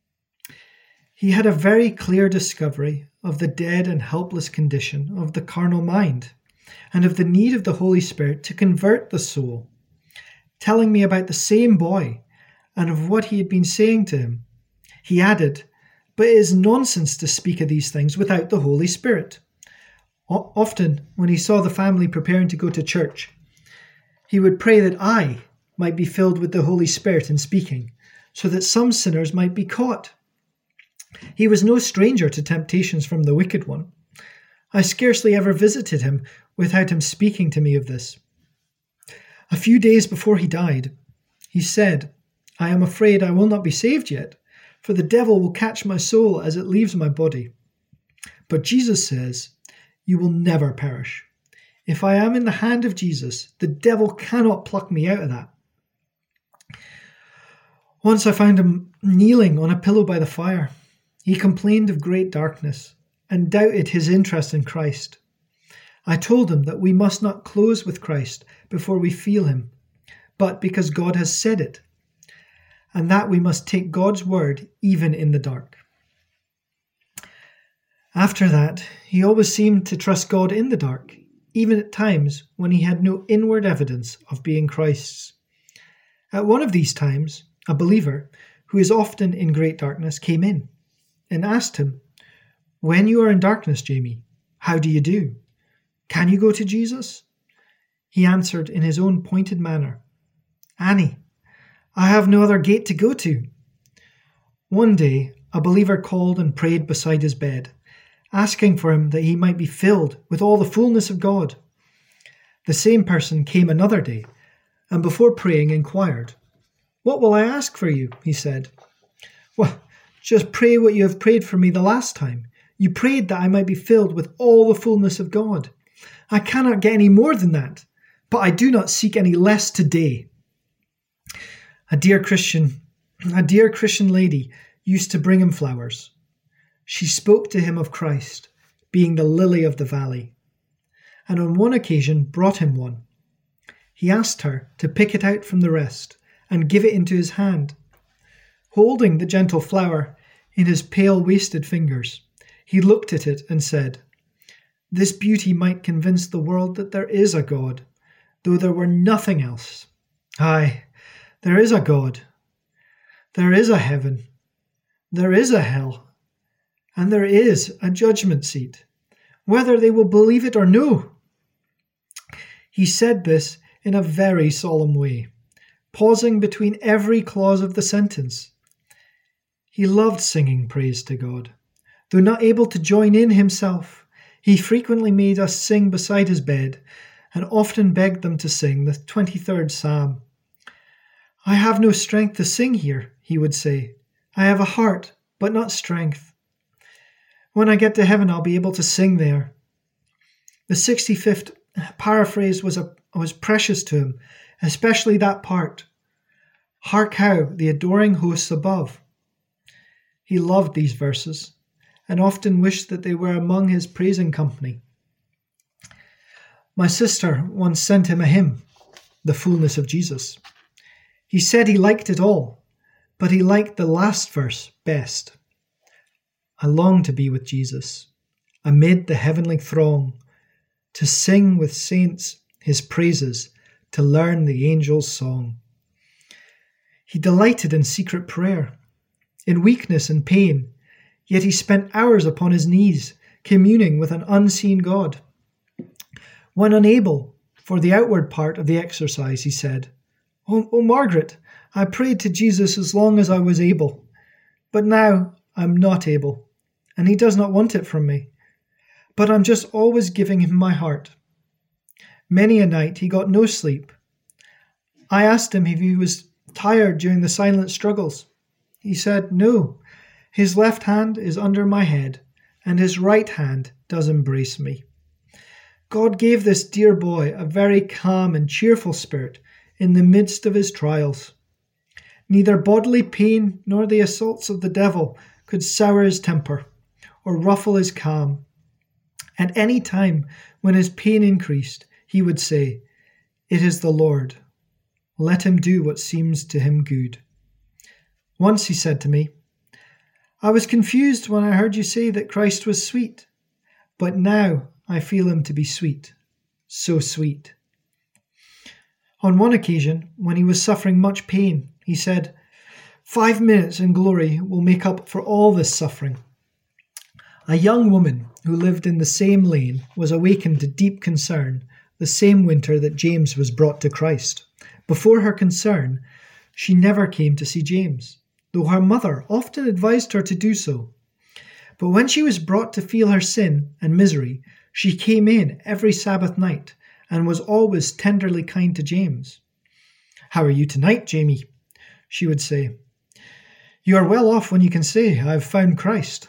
He had a very clear discovery of the dead and helpless condition of the carnal mind, and of the need of the Holy Spirit to convert the soul, telling me about the same boy and of what he had been saying to him. He added, "But it is nonsense to speak of these things without the Holy Spirit." O- often, when he saw the family preparing to go to church, he would pray that I might be filled with the Holy Spirit in speaking, so that some sinners might be caught. He was no stranger to temptations from the wicked one. I scarcely ever visited him without him speaking to me of this. A few days before he died, he said, "I am afraid I will not be saved yet, for the devil will catch my soul as it leaves my body. But Jesus says, 'You will never perish.' If I am in the hand of Jesus, the devil cannot pluck me out of that." Once I found him kneeling on a pillow by the fire. He complained of great darkness and doubted his interest in Christ. I told him that we must not close with Christ before we feel him, but because God has said it, and that we must take God's word even in the dark. After that, he always seemed to trust God in the dark, even at times when he had no inward evidence of being Christ's. At one of these times, a believer, who is often in great darkness, came in and asked him, "When you are in darkness, Jamie, how do you do? Can you go to Jesus?" He answered in his own pointed manner, "Annie, I have no other gate to go to." One day, a believer called and prayed beside his bed, asking for him that he might be filled with all the fullness of God. The same person came another day, and before praying inquired, "What will I ask for you?" he said. "Well, just pray what you have prayed for me the last time. You prayed that I might be filled with all the fullness of God. I cannot get any more than that, but I do not seek any less today." A dear Christian, a dear Christian lady used to bring him flowers. She spoke to him of Christ, being the lily of the valley, and on one occasion brought him one. He asked her to pick it out from the rest and give it into his hand. Holding the gentle flower in his pale wasted fingers, he looked at it and said, "This beauty might convince the world that there is a God, though there were nothing else. Aye, there is a God. There is a heaven. There is a hell. And there is a judgment seat, whether they will believe it or no." He said this in a very solemn way, pausing between every clause of the sentence. He loved singing praise to God. Though not able to join in himself, he frequently made us sing beside his bed, and often begged them to sing the twenty-third Psalm. "I have no strength to sing here," he would say. "I have a heart, but not strength. When I get to heaven, I'll be able to sing there." The sixty-fifth paraphrase was, a, was precious to him, especially that part. "Hark how the adoring hosts above." He loved these verses, and often wished that they were among his praising company. My sister once sent him a hymn, The Fullness of Jesus. He said he liked it all, but he liked the last verse best. I long to be with Jesus, amid the heavenly throng, to sing with saints his praises, to learn the angels' song. He delighted in secret prayer, in weakness and pain, yet he spent hours upon his knees, communing with an unseen God. When unable for the outward part of the exercise, he said, Oh, oh Margaret, I prayed to Jesus as long as I was able, but now I'm not able, and he does not want it from me. But I'm just always giving him my heart. Many a night he got no sleep. I asked him if he was tired during the silent struggles. He said, no, his left hand is under my head, and his right hand does embrace me. God gave this dear boy a very calm and cheerful spirit in the midst of his trials. Neither bodily pain nor the assaults of the devil could sour his temper or ruffle his calm. At any time when his pain increased, he would say, It is the Lord. Let him do what seems to him good. Once he said to me, I was confused when I heard you say that Christ was sweet, but now I feel him to be sweet, so sweet. On one occasion, when he was suffering much pain, he said, Five minutes in glory will make up for all this suffering. A young woman who lived in the same lane was awakened to deep concern the same winter that James was brought to Christ. Before her concern, she never came to see James, though her mother often advised her to do so. But when she was brought to feel her sin and misery, she came in every Sabbath night and was always tenderly kind to James. How are you tonight, Jamie? She would say. You are well off when you can say, I have found Christ.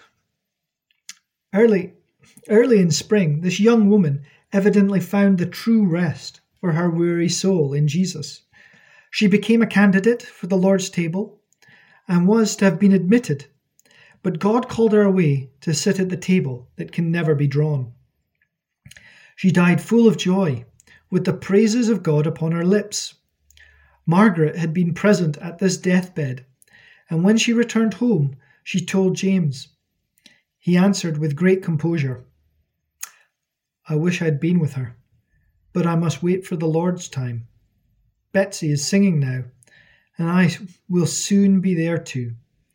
Early, early in spring, this young woman evidently found the true rest for her weary soul in Jesus. She became a candidate for the Lord's table and was to have been admitted, but God called her away to sit at the table that can never be drawn. She died full of joy, with the praises of God upon her lips. Margaret had been present at this deathbed, and when she returned home, she told James. He answered with great composure, I wish I'd been with her, but I must wait for the Lord's time. Betsy is singing now, and I will soon be there too.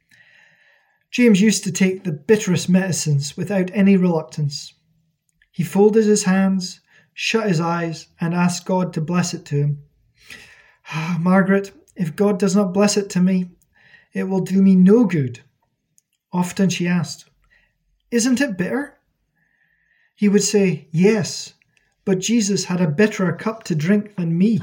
James used to take the bitterest medicines without any reluctance. He folded his hands, shut his eyes, and asked God to bless it to him. Ah, Margaret, if God does not bless it to me, it will do me no good. Often she asked, Isn't it bitter? He would say, Yes, but Jesus had a bitterer cup to drink than me.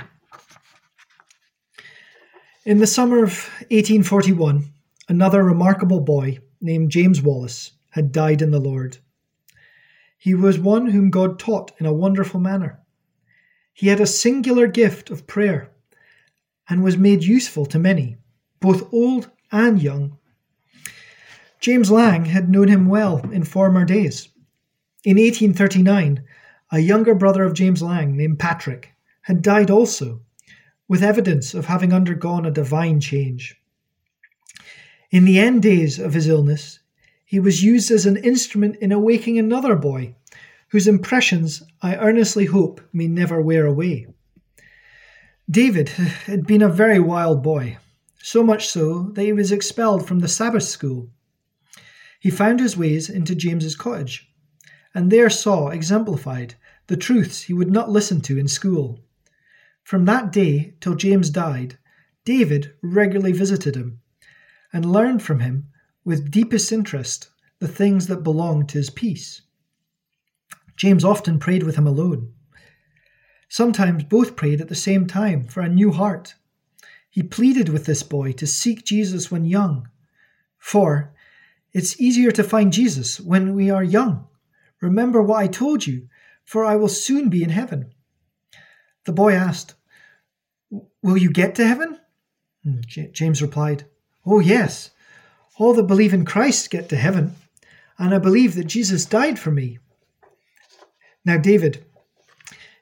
In the summer of eighteen forty-one, another remarkable boy named James Wallace had died in the Lord. He was one whom God taught in a wonderful manner. He had a singular gift of prayer and was made useful to many, both old and young. James Lang had known him well in former days. In eighteen thirty-nine, a younger brother of James Lang named Patrick had died also, with evidence of having undergone a divine change. In the end days of his illness, he was used as an instrument in awaking another boy, whose impressions I earnestly hope may never wear away. David had been a very wild boy, so much so that he was expelled from the Sabbath school. He found his ways into James's cottage, and there saw exemplified the truths he would not listen to in school. From that day till James died, David regularly visited him, and learned from him with deepest interest the things that belonged to his peace. James often prayed with him alone. Sometimes both prayed at the same time for a new heart. He pleaded with this boy to seek Jesus when young, for it's easier to find Jesus when we are young. Remember what I told you, for I will soon be in heaven. The boy asked, Will you get to heaven? James replied, Oh yes, all that believe in Christ get to heaven, and I believe that Jesus died for me. Now, David,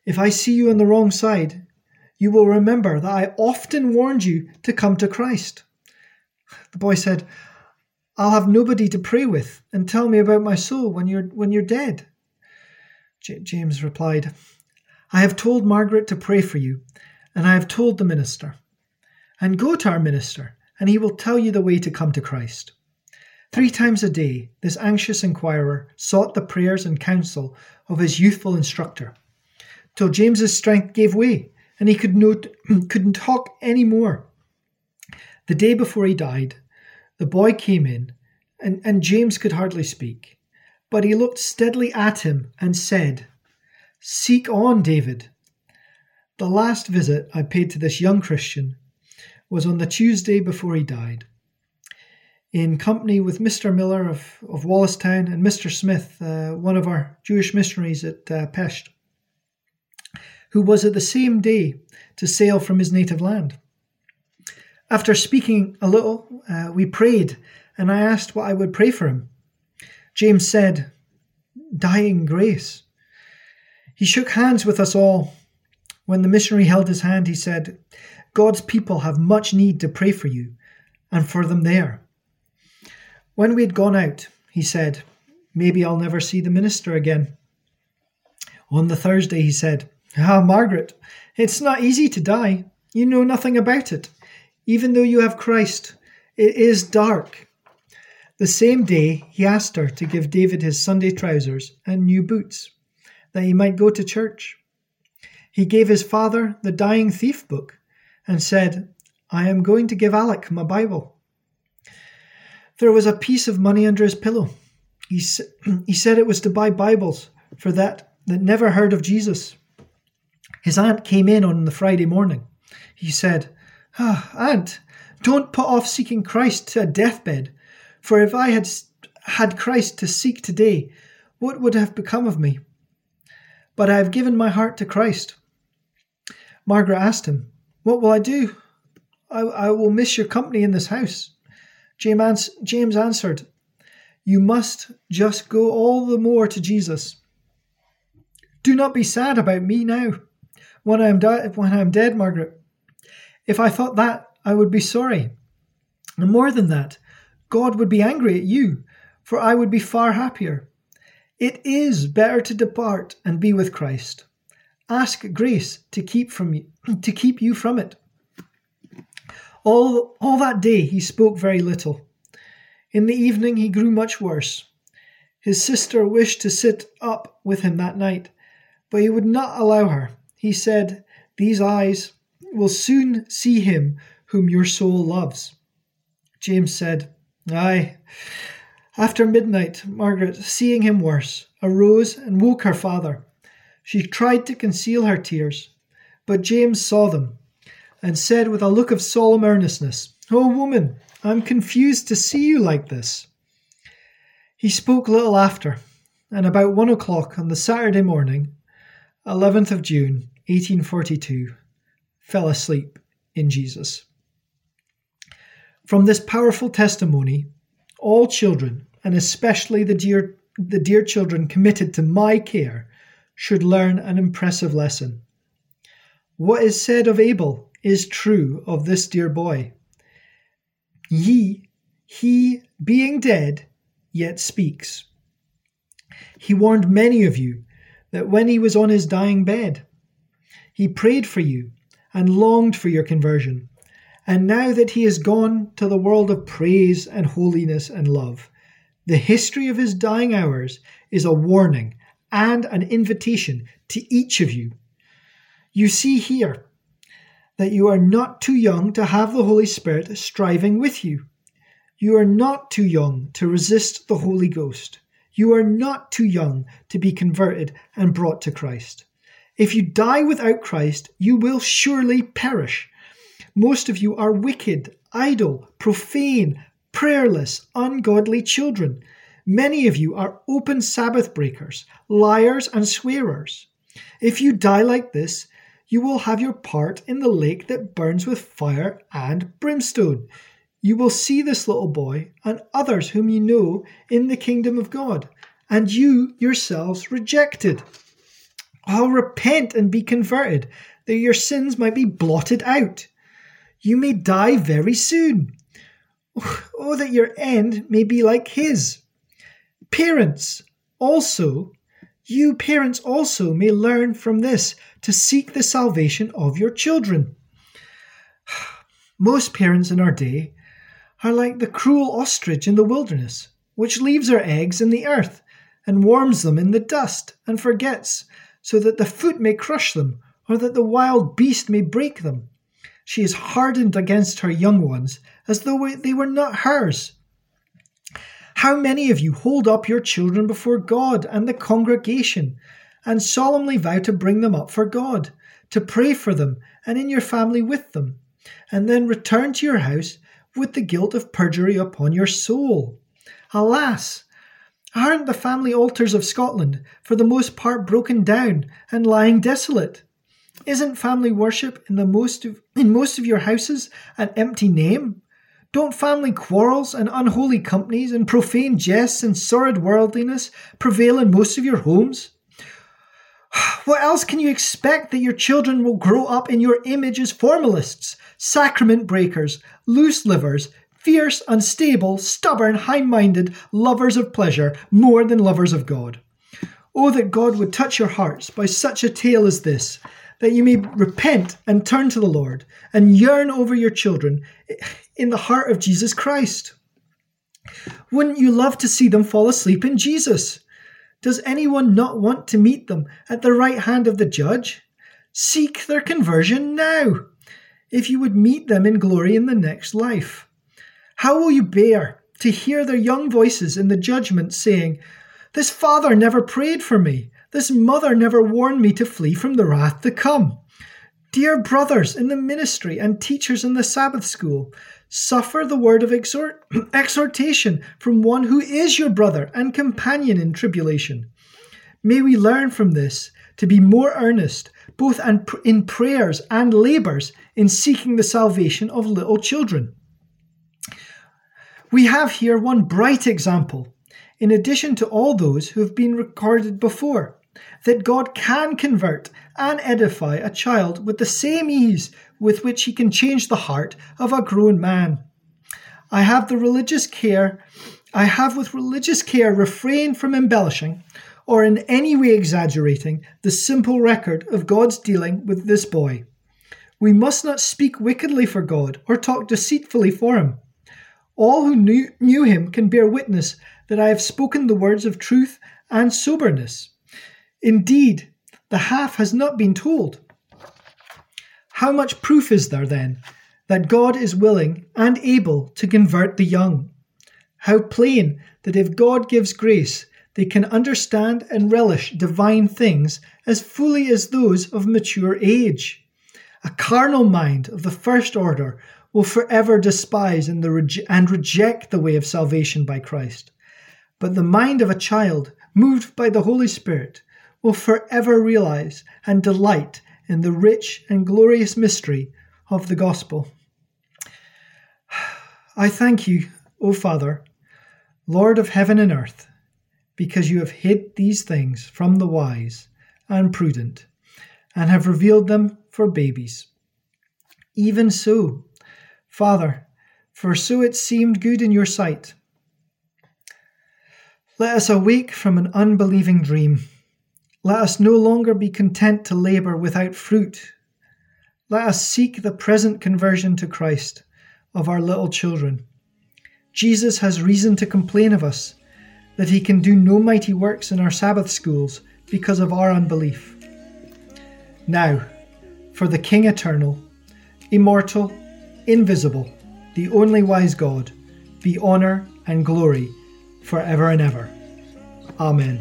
If I see you on the wrong side, you will remember that I often warned you to come to Christ." The boy said, "I'll have nobody to pray with and tell me about my soul when you're when you're dead." J- James replied, "I have told Margaret to pray for you, and I have told the minister. And go to our minister, and he will tell you the way to come to Christ." Three times a day, this anxious inquirer sought the prayers and counsel of his youthful instructor, till James's strength gave way, and he could no, couldn't talk any more. The day before he died, the boy came in, and, and James could hardly speak, but he looked steadily at him and said, "Seek on, David." The last visit I paid to this young Christian was on the Tuesday before he died, in company with Mister Miller of, of Wallistown and Mister Smith, uh, one of our Jewish missionaries at uh, Pest, who was at the same day to sail from his native land. After speaking a little, uh, we prayed, and I asked what I would pray for him. James said, "Dying grace." He shook hands with us all. When the missionary held his hand, he said, "God's people have much need to pray for you and for them there." When we had gone out, he said, "Maybe I'll never see the minister again." On the Thursday, he said, "Ah, Margaret, it's not easy to die. You know nothing about it. Even though you have Christ, it is dark." The same day, he asked her to give David his Sunday trousers and new boots, that he might go to church. He gave his father the Dying Thief book and said, "I am going to give Alec my Bible." There was a piece of money under his pillow. He, he said it was to buy Bibles for that that never heard of Jesus. His aunt came in on the Friday morning. He said, "Ah, Aunt, don't put off seeking Christ to a deathbed, for if I had had Christ to seek today, what would have become of me? But I have given my heart to Christ." Margaret asked him, "What will I do? I, I will miss your company in this house." James, James answered, "You must just go all the more to Jesus. Do not be sad about me now, when I am, di- when I am dead, Margaret. If I thought that, I would be sorry. And more than that, God would be angry at you, for I would be far happier. It is better to depart and be with Christ. Ask grace to keep from you, to keep you from it." All, all that day he spoke very little. In the evening he grew much worse. His sister wished to sit up with him that night, but he would not allow her. He said, "These eyes will soon see him whom your soul loves." James said, "Aye." After midnight, Margaret, seeing him worse, arose and woke her father. She tried to conceal her tears, but James saw them and said with a look of solemn earnestness, "Oh, woman, I am confused to see you like this." He spoke little after, and about one o'clock on the Saturday morning, eleventh of June, eighteen forty-two, fell asleep in Jesus. From this powerful testimony, all children, and especially the dear, the dear children committed to my care, should learn an impressive lesson. What is said of Abel is true of this dear boy. He, he being dead, yet speaks. He warned many of you that when he was on his dying bed, he prayed for you and longed for your conversion. And now that he is gone to the world of praise and holiness and love, the history of his dying hours is a warning and an invitation to each of you. You see here that you are not too young to have the Holy Spirit striving with you. You are not too young to resist the Holy Ghost. You are not too young to be converted and brought to Christ. If you die without Christ, you will surely perish. Most of you are wicked, idle, profane, prayerless, ungodly children. Many of you are open Sabbath breakers, liars and swearers. If you die like this, you will have your part in the lake that burns with fire and brimstone. You will see this little boy and others whom you know in the kingdom of God, and you yourselves rejected. Oh, repent and be converted, that your sins might be blotted out. You may die very soon. Oh, that your end may be like his. Parents, also, you parents also may learn from this to seek the salvation of your children. Most parents in our day are like the cruel ostrich in the wilderness, which leaves her eggs in the earth and warms them in the dust and forgets, so that the foot may crush them, or that the wild beast may break them. She is hardened against her young ones, as though they were not hers. How many of you hold up your children before God and the congregation, and solemnly vow to bring them up for God, to pray for them and in your family with them, and then return to your house with the guilt of perjury upon your soul? Alas! Aren't the family altars of Scotland for the most part broken down and lying desolate? Isn't family worship in the most of, in most of your houses an empty name? Don't family quarrels and unholy companies and profane jests and sordid worldliness prevail in most of your homes? What else can you expect that your children will grow up in your image as formalists, sacrament breakers, loose livers, fierce, unstable, stubborn, high-minded lovers of pleasure more than lovers of God? Oh, that God would touch your hearts by such a tale as this, that you may repent and turn to the Lord and yearn over your children in the heart of Jesus Christ. Wouldn't you love to see them fall asleep in Jesus? Does anyone not want to meet them at the right hand of the judge? Seek their conversion now, if you would meet them in glory in the next life. How will you bear to hear their young voices in the judgment saying, "This father never prayed for me. This mother never warned me to flee from the wrath to come"? Dear brothers in the ministry and teachers in the Sabbath school, suffer the word of exhort, exhortation from one who is your brother and companion in tribulation. May we learn from this to be more earnest, both in prayers and labours, in seeking the salvation of little children. We have here one bright example, in addition to all those who have been recorded before, that God can convert and edify a child with the same ease with which he can change the heart of a grown man. I have the religious care, I have with religious care refrained from embellishing or in any way exaggerating the simple record of God's dealing with this boy. We must not speak wickedly for God or talk deceitfully for him. All who knew, knew him can bear witness that I have spoken the words of truth and soberness. Indeed, the half has not been told. How much proof is there, then, that God is willing and able to convert the young? How plain that if God gives grace, they can understand and relish divine things as fully as those of mature age. A carnal mind of the first order will forever despise and, the rege- and reject the way of salvation by Christ. But the mind of a child, moved by the Holy Spirit, will forever realize and delight in the rich and glorious mystery of the gospel. I thank you, O Father, Lord of heaven and earth, because you have hid these things from the wise and prudent, and have revealed them for babies. Even so, Father, for so it seemed good in your sight. Let us awake from an unbelieving dream. Let us no longer be content to labour without fruit. Let us seek the present conversion to Christ of our little children. Jesus has reason to complain of us, that he can do no mighty works in our Sabbath schools because of our unbelief. Now, for the King eternal, immortal, invisible, the only wise God, be honour and glory forever and ever. Amen.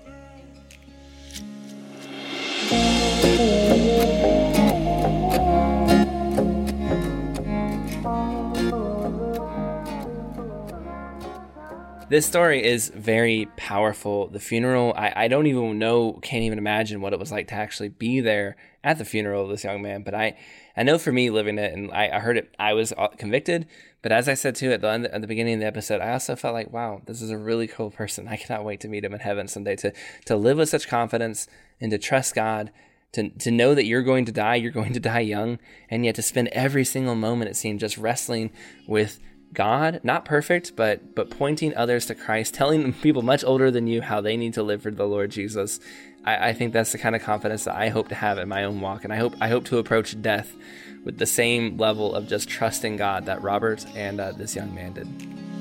This story is very powerful. The funeral, I, I don't even know, can't even imagine what it was like to actually be there at the funeral of this young man. But I, I know for me living it, and I, I heard it, I was convicted, But as I said too at the end, at the beginning of the episode, I also felt like, wow, this is a really cool person. I cannot wait to meet him in heaven someday, to to live with such confidence and to trust God, to to know that you're going to die, you're going to die young, and yet to spend every single moment, it seemed, just wrestling with God, not perfect, but but pointing others to Christ, telling people much older than you how they need to live for the Lord Jesus. I, I think that's the kind of confidence that I hope to have in my own walk, and I hope I hope to approach death with the same level of just trusting God that Robert and uh, this young man did.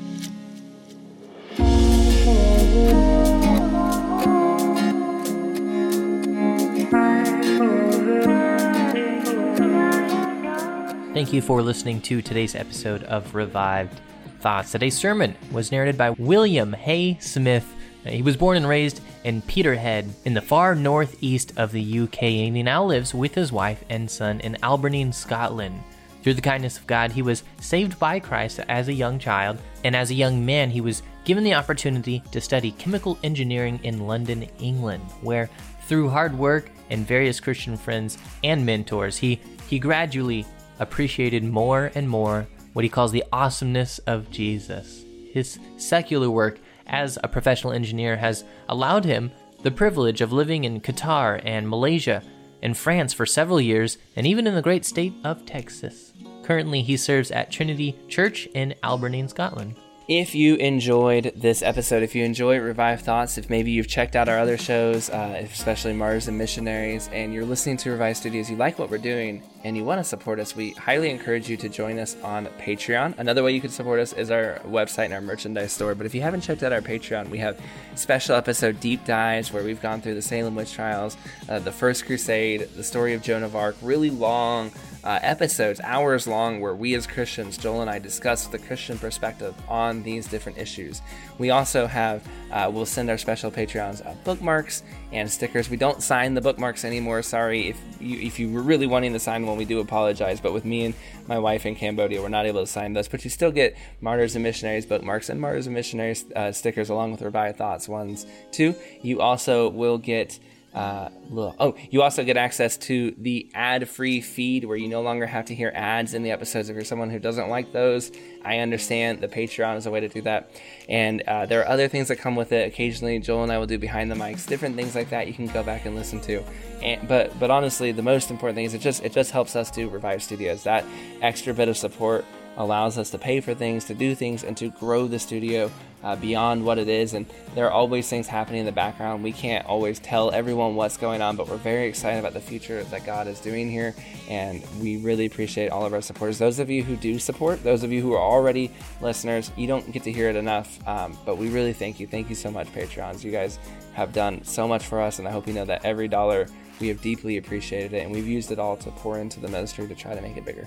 Thank you for listening to today's episode of Revived Thoughts. Today's sermon was narrated by William Hay Smith. He was born and raised in Peterhead in the far northeast of the U K, and he now lives with his wife and son in Aberdeen, Scotland. Through the kindness of God, he was saved by Christ as a young child, and as a young man, he was given the opportunity to study chemical engineering in London, England, where through hard work and various Christian friends and mentors, he, he gradually appreciated more and more what he calls the awesomeness of Jesus. His secular work as a professional engineer has allowed him the privilege of living in Qatar and Malaysia and France for several years, and even in the great state of Texas. Currently, he serves at Trinity Church in Aberdeen, Scotland. If you enjoyed this episode, if you enjoy Revive Thoughts, if maybe you've checked out our other shows, uh, especially Martyrs and Missionaries, and you're listening to Revive Studios, you like what we're doing, and you want to support us, we highly encourage you to join us on Patreon. Another way you can support us is our website and our merchandise store. But if you haven't checked out our Patreon, we have special episode deep dives where we've gone through the Salem Witch Trials, uh, the First Crusade, the story of Joan of Arc, really long uh, episodes, hours long, where we as Christians, Joel and I, discuss the Christian perspective on these different issues. We also have, uh, we'll send our special Patreons uh, bookmarks and stickers. We don't sign the bookmarks anymore. Sorry if you if you were really wanting to sign one, we do apologize. But with me and my wife in Cambodia, we're not able to sign those. But you still get Martyrs and Missionaries bookmarks and Martyrs and Missionaries uh, stickers along with Revive Thoughts ones too. You also will get Uh, oh, you also get access to the ad-free feed where you no longer have to hear ads in the episodes. If you're someone who doesn't like those, I understand. The Patreon is a way to do that. And uh, there are other things that come with it. Occasionally, Joel and I will do behind the mics, different things like that you can go back and listen to. And, but but honestly, the most important thing is it just it just helps us do Revive Studios. That extra bit of support allows us to pay for things, to do things, and to grow the studio uh, beyond what it is. And there are always things happening in the background. We can't always tell everyone what's going on, but we're very excited about the future that God is doing here, and we really appreciate all of our supporters. Those of you who do support, those of you who are already listeners, you don't get to hear it enough, um, but we really thank you. Thank you so much, Patreons. You guys have done so much for us, and I hope you know that every dollar, we have deeply appreciated it, and we've used it all to pour into the ministry to try to make it bigger.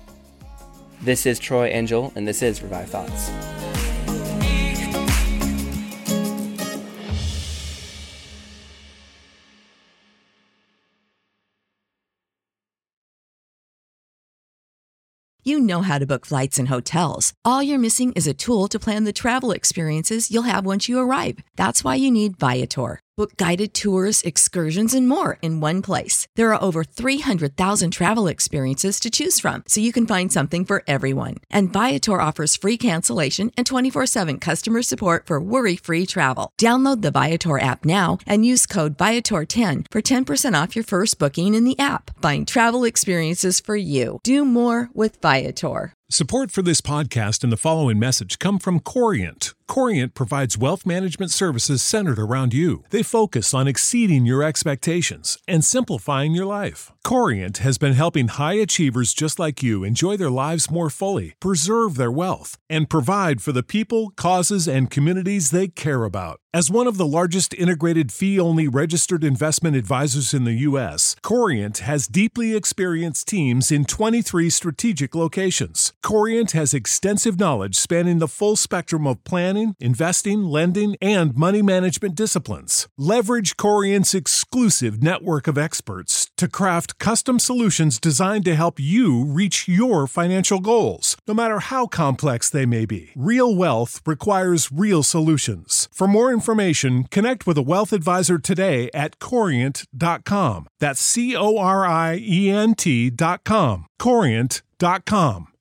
This is Troy and Joel, and this is Revive Thoughts. You know how to book flights and hotels. All you're missing is a tool to plan the travel experiences you'll have once you arrive. That's why you need Viator. Book guided tours, excursions, and more in one place. There are over three hundred thousand travel experiences to choose from, so you can find something for everyone. And Viator offers free cancellation and twenty-four seven customer support for worry-free travel. Download the Viator app now and use code Viator ten for ten percent off your first booking in the app. Find travel experiences for you. Do more with Viator. Support for this podcast and the following message come from Corient. Corient provides wealth management services centered around you. They focus on exceeding your expectations and simplifying your life. Corient has been helping high achievers just like you enjoy their lives more fully, preserve their wealth, and provide for the people, causes, and communities they care about. As one of the largest integrated fee-only registered investment advisors in the U S, Corient has deeply experienced teams in twenty-three strategic locations. Corient has extensive knowledge spanning the full spectrum of planning, investing, lending, and money management disciplines. Leverage Corient's exclusive network of experts to craft custom solutions designed to help you reach your financial goals, no matter how complex they may be. Real wealth requires real solutions. For more information, connect with a wealth advisor today at corient dot com. That's C O R I E N T dot com. corient dot com.